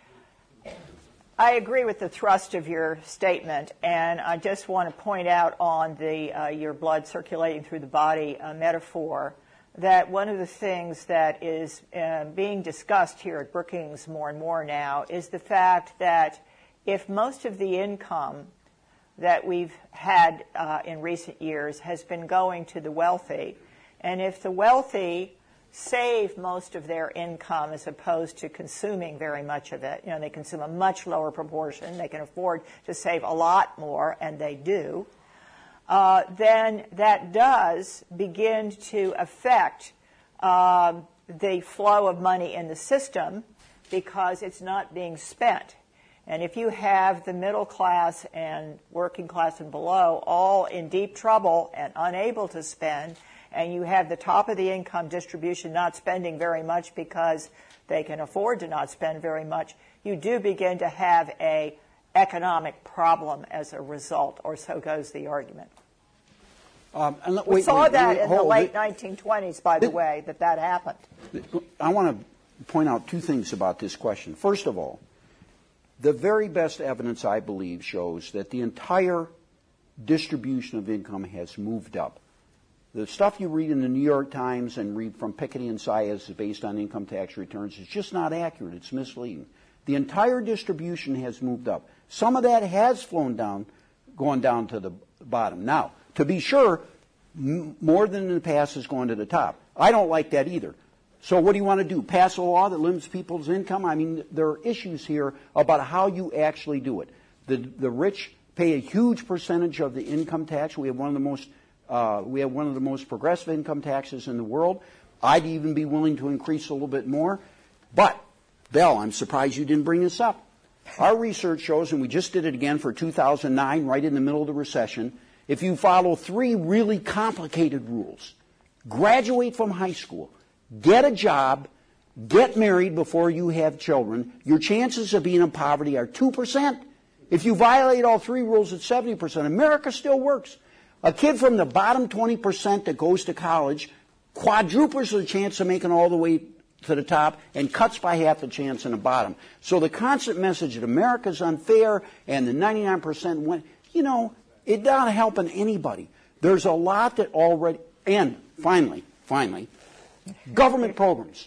I agree with the thrust of your statement, and I just want to point out on the uh, your blood circulating through the body uh, metaphor that one of the things that is uh, being discussed here at Brookings more and more now is the fact that if most of the income that we've had uh, in recent years has been going to the wealthy, and if the wealthy save most of their income as opposed to consuming very much of it, you know, they consume a much lower proportion, they can afford to save a lot more, and they do, uh, then that does begin to affect uh, the flow of money in the system because it's not being spent. And if you have the middle class and working class and below all in deep trouble and unable to spend, and you have the top of the income distribution not spending very much because they can afford to not spend very much, you do begin to have a economic problem as a result, or so goes the argument. Um, and let, we wait, saw wait, that wait, in the hold, late wait. nineteen twenties, by the This- way, that that happened. I want to point out two things about this question. First of all, the very best evidence, I believe, shows that the entire distribution of income has moved up. The stuff you read in the New York Times and read from Piketty and Saez based on income tax returns is just not accurate. It's misleading. The entire distribution has moved up. Some of that has flown down, gone down to the bottom. Now, to be sure, m- more than in the past has gone to the top. I don't like that either. So what do you want to do? Pass a law that limits people's income? I mean, there are issues here about how you actually do it. The, the rich pay a huge percentage of the income tax. We have one of the most Uh, we have one of the most progressive income taxes in the world. I'd even be willing to increase a little bit more. But, Bell, I'm surprised you didn't bring this up. Our research shows, and we just did it again for two thousand nine, right in the middle of the recession, if you follow three really complicated rules, graduate from high school, get a job, get married before you have children, your chances of being in poverty are two percent. If you violate all three rules, it's seventy percent. America still works. A kid from the bottom twenty percent that goes to college quadruples the chance of making all the way to the top and cuts by half the chance in the bottom. So the constant message that America's unfair and the ninety-nine percent went, you know, it's not helping anybody. There's a lot that already, and finally, finally, government programs.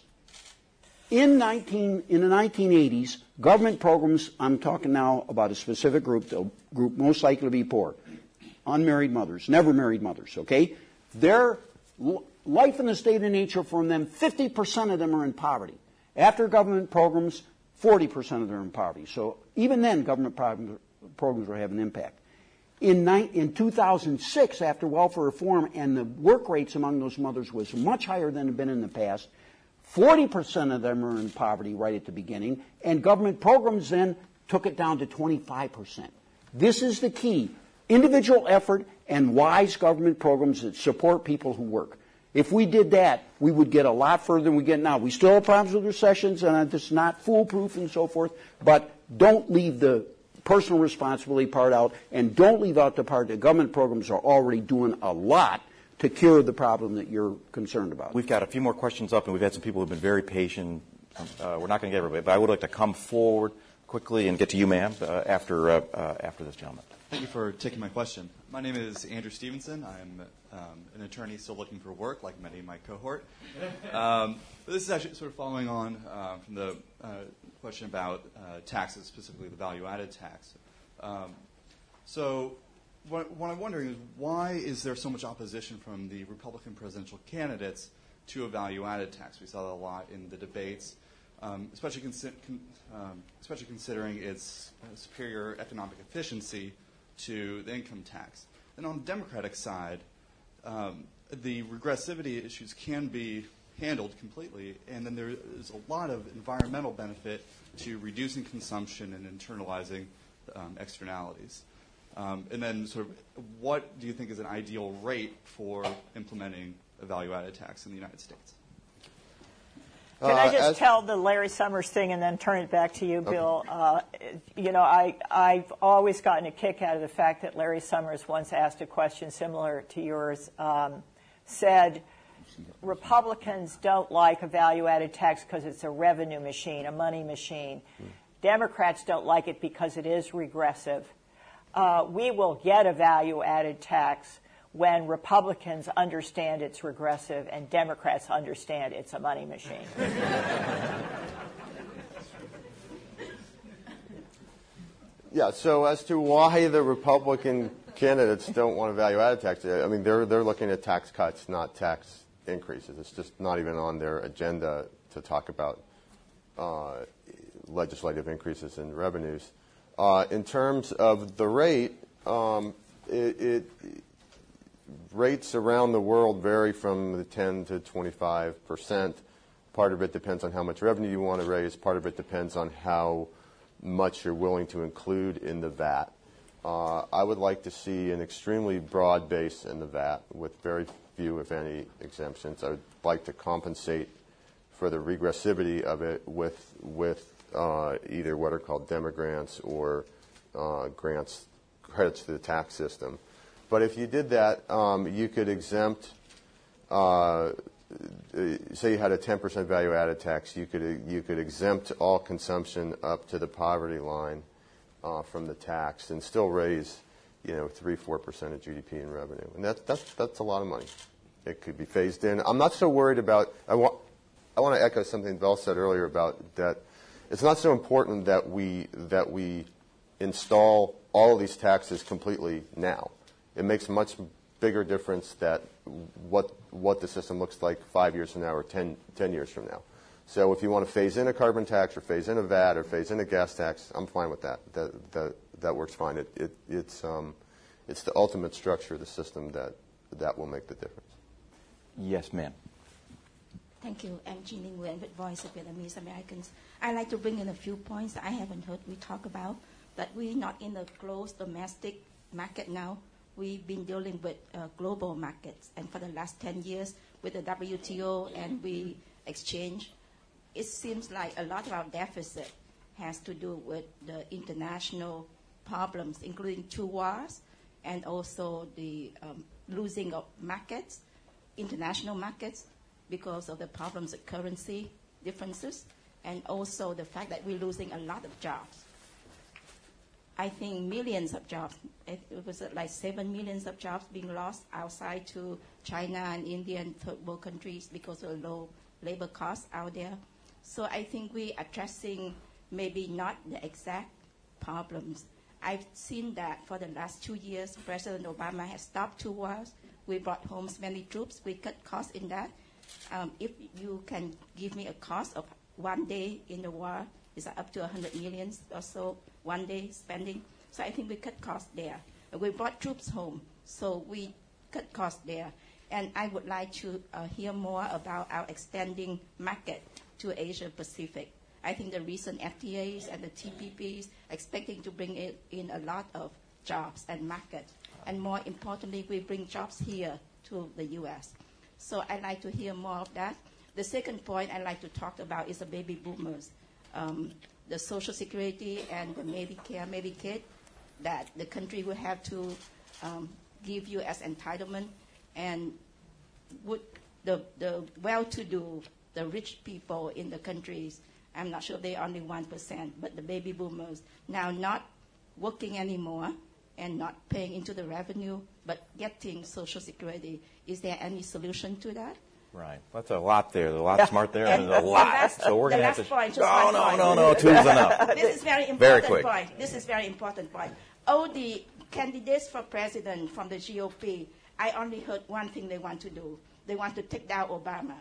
In nineteen in the nineteen eighties, government programs, I'm talking now about a specific group, the group most likely to be poor. Unmarried mothers, never married mothers, okay? Their life in the state of nature from them, fifty percent of them are in poverty. After government programs, forty percent of them are in poverty. So even then, government pro- programs will have an impact. In, ni- in two thousand six, after welfare reform, and the work rates among those mothers was much higher than had been in the past, forty percent of them are in poverty right at the beginning, and government programs then took it down to twenty-five percent. This is the key. Individual effort and wise government programs that support people who work. If we did that, we would get a lot further than we get now. We still have problems with recessions, and it's not foolproof and so forth, but don't leave the personal responsibility part out, and don't leave out the part that government programs are already doing a lot to cure the problem that you're concerned about. We've got a few more questions up, and we've had some people who have been very patient. Uh, we're not going to get everybody, but I would like to come forward quickly and get to you, ma'am, uh, after, uh, uh, after this gentleman. Thank you for taking my question. My name is Andrew Stevenson. I'm um, an attorney still looking for work, like many in my cohort. Um, but this is actually sort of following on uh, from the uh, question about uh, taxes, specifically the value-added tax. Um, so what, what I'm wondering is why is there so much opposition from the Republican presidential candidates to a value-added tax? We saw that a lot in the debates. um, especially, consi- con- um, especially considering its uh, superior economic efficiency to the income tax. And on the Democratic side, um, the regressivity issues can be handled completely, and then there is a lot of environmental benefit to reducing consumption and internalizing um, externalities. Um, and then sort of what do you think is an ideal rate for implementing a value-added tax in the United States? Can I Uh, just as- tell the Larry Summers thing and then turn it back to you, Bill? Uh, you know, I, I've always gotten a kick out of the fact that Larry Summers once asked a question similar to yours, um, said, Republicans don't like a value-added tax because it's a revenue machine, a money machine. Democrats don't like it because it is regressive. Uh, we will get a value-added tax when Republicans understand it's regressive and Democrats understand it's a money machine. Yeah, so as to why the Republican candidates don't want a value-added tax, I mean, they're, they're looking at tax cuts, not tax increases. It's just not even on their agenda to talk about uh, legislative increases in revenues. Uh, in terms of the rate, um, it, it rates around the world vary from the ten to twenty-five percent. Part of it depends on how much revenue you want to raise. Part of it depends on how much you're willing to include in the V A T. Uh, I would like to see an extremely broad base in the V A T with very few, if any, exemptions. I would like to compensate for the regressivity of it with with uh, either what are called demogrants or uh, grants, credits to the tax system. But if you did that, um, you could exempt, uh, say you had a ten percent value-added tax, you could you could exempt all consumption up to the poverty line uh, from the tax and still raise, you know, three, four percent of G D P in revenue, and that's that's that's a lot of money. It could be phased in. I'm not so worried about. I want I want to echo something Bell said earlier about that. It's not so important that we that we install all of these taxes completely now. It makes a much bigger difference that what what the system looks like five years from now or ten, ten years from now. So if you want to phase in a carbon tax or phase in a V A T or phase in a gas tax, I'm fine with that. That that, that works fine. It, it it's um it's the ultimate structure of the system that that will make the difference. Yes, ma'am. Thank you. I'm Jeannie Nguyen with Voice of Vietnamese Americans. I'd like to bring in a few points that I haven't heard we talk about, that we're not in a closed domestic market now. We've been dealing with uh, global markets, and for the last ten years with the W T O and we exchange, it seems like a lot of our deficit has to do with the international problems, including two wars and also the um, losing of markets, international markets, because of the problems of currency differences, and also the fact that we're losing a lot of jobs. I think millions of jobs, it was like seven millions of jobs being lost outside to China and India and third world countries because of low labor costs out there. So I think we're addressing maybe not the exact problems. I've seen that for the last two years, President Obama has stopped two wars. We brought home many troops. We cut costs in that. Um, if you can give me a cost of one day in the war, it's up to one hundred million or so one day spending. So I think we cut costs there. We brought troops home, so we cut costs there. And I would like to uh, hear more about our extending market to Asia Pacific. I think the recent F T As and the T P Ps expecting to bring in, in a lot of jobs and market. And more importantly, we bring jobs here to the U S. So I'd like to hear more of that. The second point I'd like to talk about is the baby boomers. Um, the Social Security and the Medicare, Medicaid that the country will have to um, give you as entitlement, and would the, the well-to-do, the rich people in the countries, I'm not sure they're only one percent, but the baby boomers now not working anymore and not paying into the revenue, but getting Social Security. Is there any solution to that? Right. That's a lot there. There's a lot smart there, and there's a lot. Last, so we're going to have to. Point, no, no, point. no, no. Two's enough. This is very important very quick. point. This is very important point. All the candidates for president from the G O P, I only heard one thing they want to do. They want to take down Obama.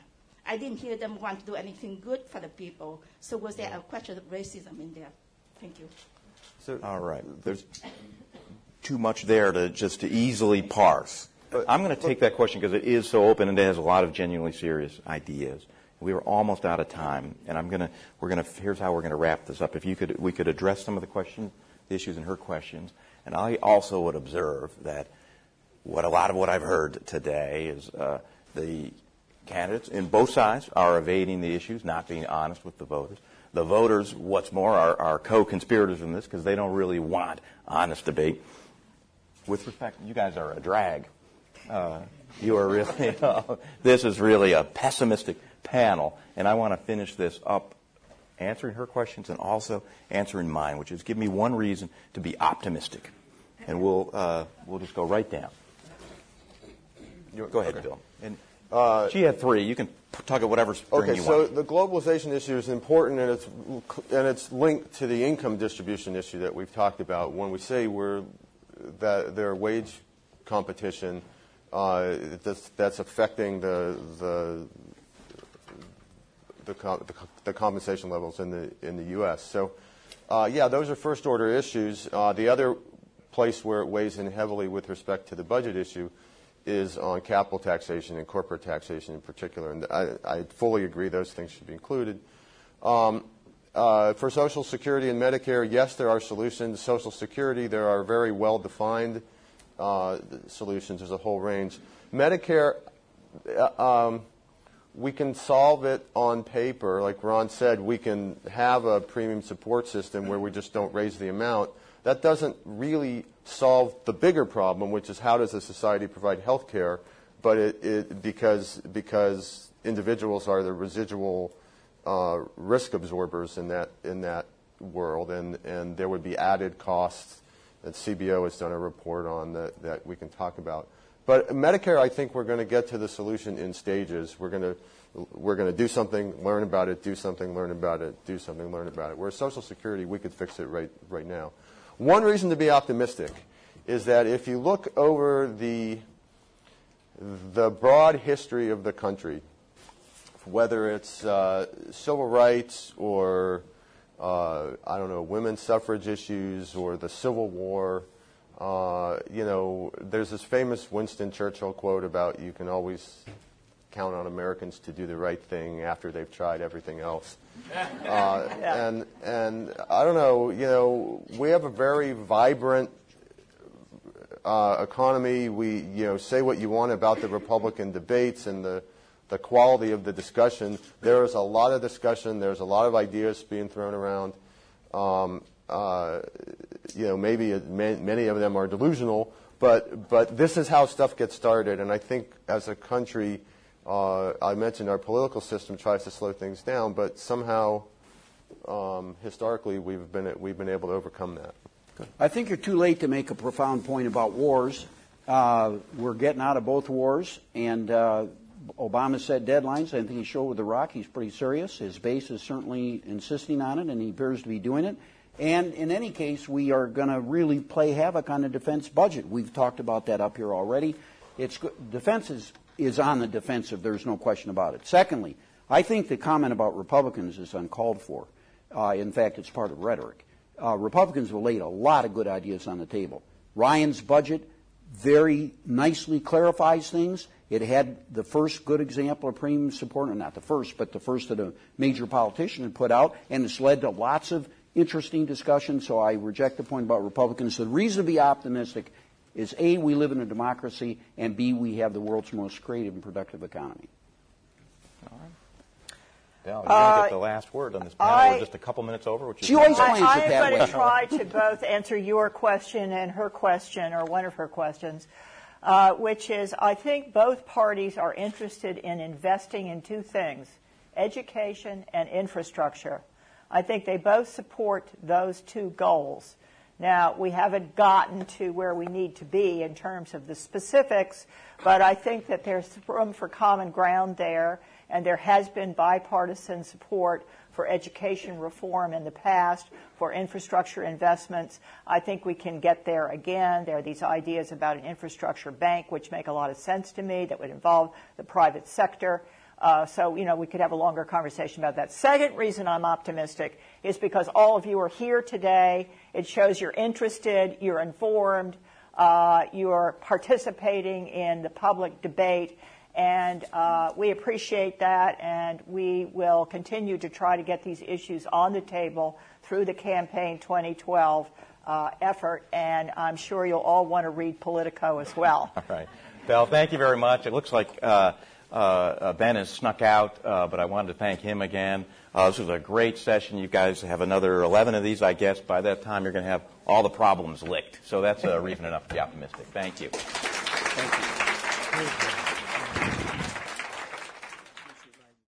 I didn't hear them want to do anything good for the people. So was there a question of racism in there? Thank you. So, all right. There's too much there to just to easily parse. But I'm going to take that question because it is so open and it has a lot of genuinely serious ideas. We are almost out of time, and I'm going to. We're going to. Here's how we're going to wrap this up. If you could, we could address some of the questions, the issues in her questions, and I also would observe that what a lot of what I've heard today is uh, the candidates in both sides are evading the issues, not being honest with the voters. The voters, what's more, are, are co-conspirators in this because they don't really want honest debate. With respect, you guys are a drag. Uh, you are really. Uh, this is really a pessimistic panel, and I want to finish this up answering her questions and also answering mine, which is give me one reason to be optimistic, and we'll uh, we'll just go right down. Go ahead, okay. Bill. And uh, she had three. You can talk about whatever string okay, you so want. the globalization issue is important, and it's and it's linked to the income distribution issue that we've talked about. When we say we're that there are wage competition, uh, that's, that's affecting the the The, com- the compensation levels in the in the U S. So, uh, yeah, those are first order issues. Uh, the other place where it weighs in heavily with respect to the budget issue is on capital taxation and corporate taxation in particular. And I, I fully agree those things should be included. Um, uh, for Social Security and Medicare, yes, there are solutions. Social Security, there are very well defined uh, solutions. There's a whole range. Medicare. Uh, um, We can solve it on paper. Like Ron said, we can have a premium support system where we just don't raise the amount. That doesn't really solve the bigger problem, which is how does a society provide health care, but it, it, because, because individuals are the residual uh, risk absorbers in that, in that world, and, and there would be added costs that C B O has done a report on that, that we can talk about. But Medicare, I think we're going to get to the solution in stages. We're going to we're going to do something, learn about it, do something, learn about it, do something, learn about it. Whereas Social Security, we could fix it right right now. One reason to be optimistic is that if you look over the the broad history of the country, whether it's uh, civil rights or uh, I don't know, women's suffrage issues or the Civil War. Uh, you know, there's this famous Winston Churchill quote about you can always count on Americans to do the right thing after they've tried everything else. Uh, and and I don't know, you know, we have a very vibrant uh, economy. We, you know, say what you want about the Republican debates and the the quality of the discussion. There is a lot of discussion. There's a lot of ideas being thrown around. Um, uh, you know, maybe it, many of them are delusional, but but this is how stuff gets started. And I think as a country, uh, I mentioned our political system tries to slow things down, but somehow, um, historically, we've been we've been able to overcome that. Good. I think you're too late to make a profound point about wars. Uh, we're getting out of both wars, and uh, Obama set deadlines. I think he showed with Iraq he's pretty serious. His base is certainly insisting on it, and he appears to be doing it. And in any case, we are going to really play havoc on the defense budget. We've talked about that up here already. It's defense is, is on the defensive. There's no question about it. Secondly, I think the comment about Republicans is uncalled for. Uh, in fact, it's part of rhetoric. Uh, Republicans have laid a lot of good ideas on the table. Ryan's budget very nicely clarifies things. It had the first good example of premium support, or not the first, but the first that a major politician had put out, and it's led to lots of interesting discussion, so I reject the point about Republicans. The reason to be optimistic is A, we live in a democracy, and B, we have the world's most creative and productive economy. All right. Dell, you're uh, going to get the last word on this panel. I, We're just a couple minutes over, which is she always plans I, it that I'm way. going to try to both answer your question and her question, or one of her questions, uh, which is I think both parties are interested in investing in two things, education and infrastructure. I think they both support those two goals. Now, we haven't gotten to where we need to be in terms of the specifics, but I think that there's room for common ground there, and there has been bipartisan support for education reform in the past, for infrastructure investments. I think we can get there again. There are these ideas about an infrastructure bank, which make a lot of sense to me, that would involve the private sector. Uh, so, you know, we could have a longer conversation about that. Second reason I'm optimistic is because all of you are here today. It shows you're interested, you're informed, uh, you're participating in the public debate, and uh, we appreciate that, and we will continue to try to get these issues on the table through the Campaign twenty twelve uh, effort, and I'm sure you'll all want to read Politico as well. All right. Belle, thank you very much. It looks like uh, Uh, uh, Ben has snuck out, uh, but I wanted to thank him again. Uh, this was a great session. You guys have another eleven of these, I guess. By that time, you're going to have all the problems licked. So that's uh, reason enough to be optimistic. Thank you. Thank you.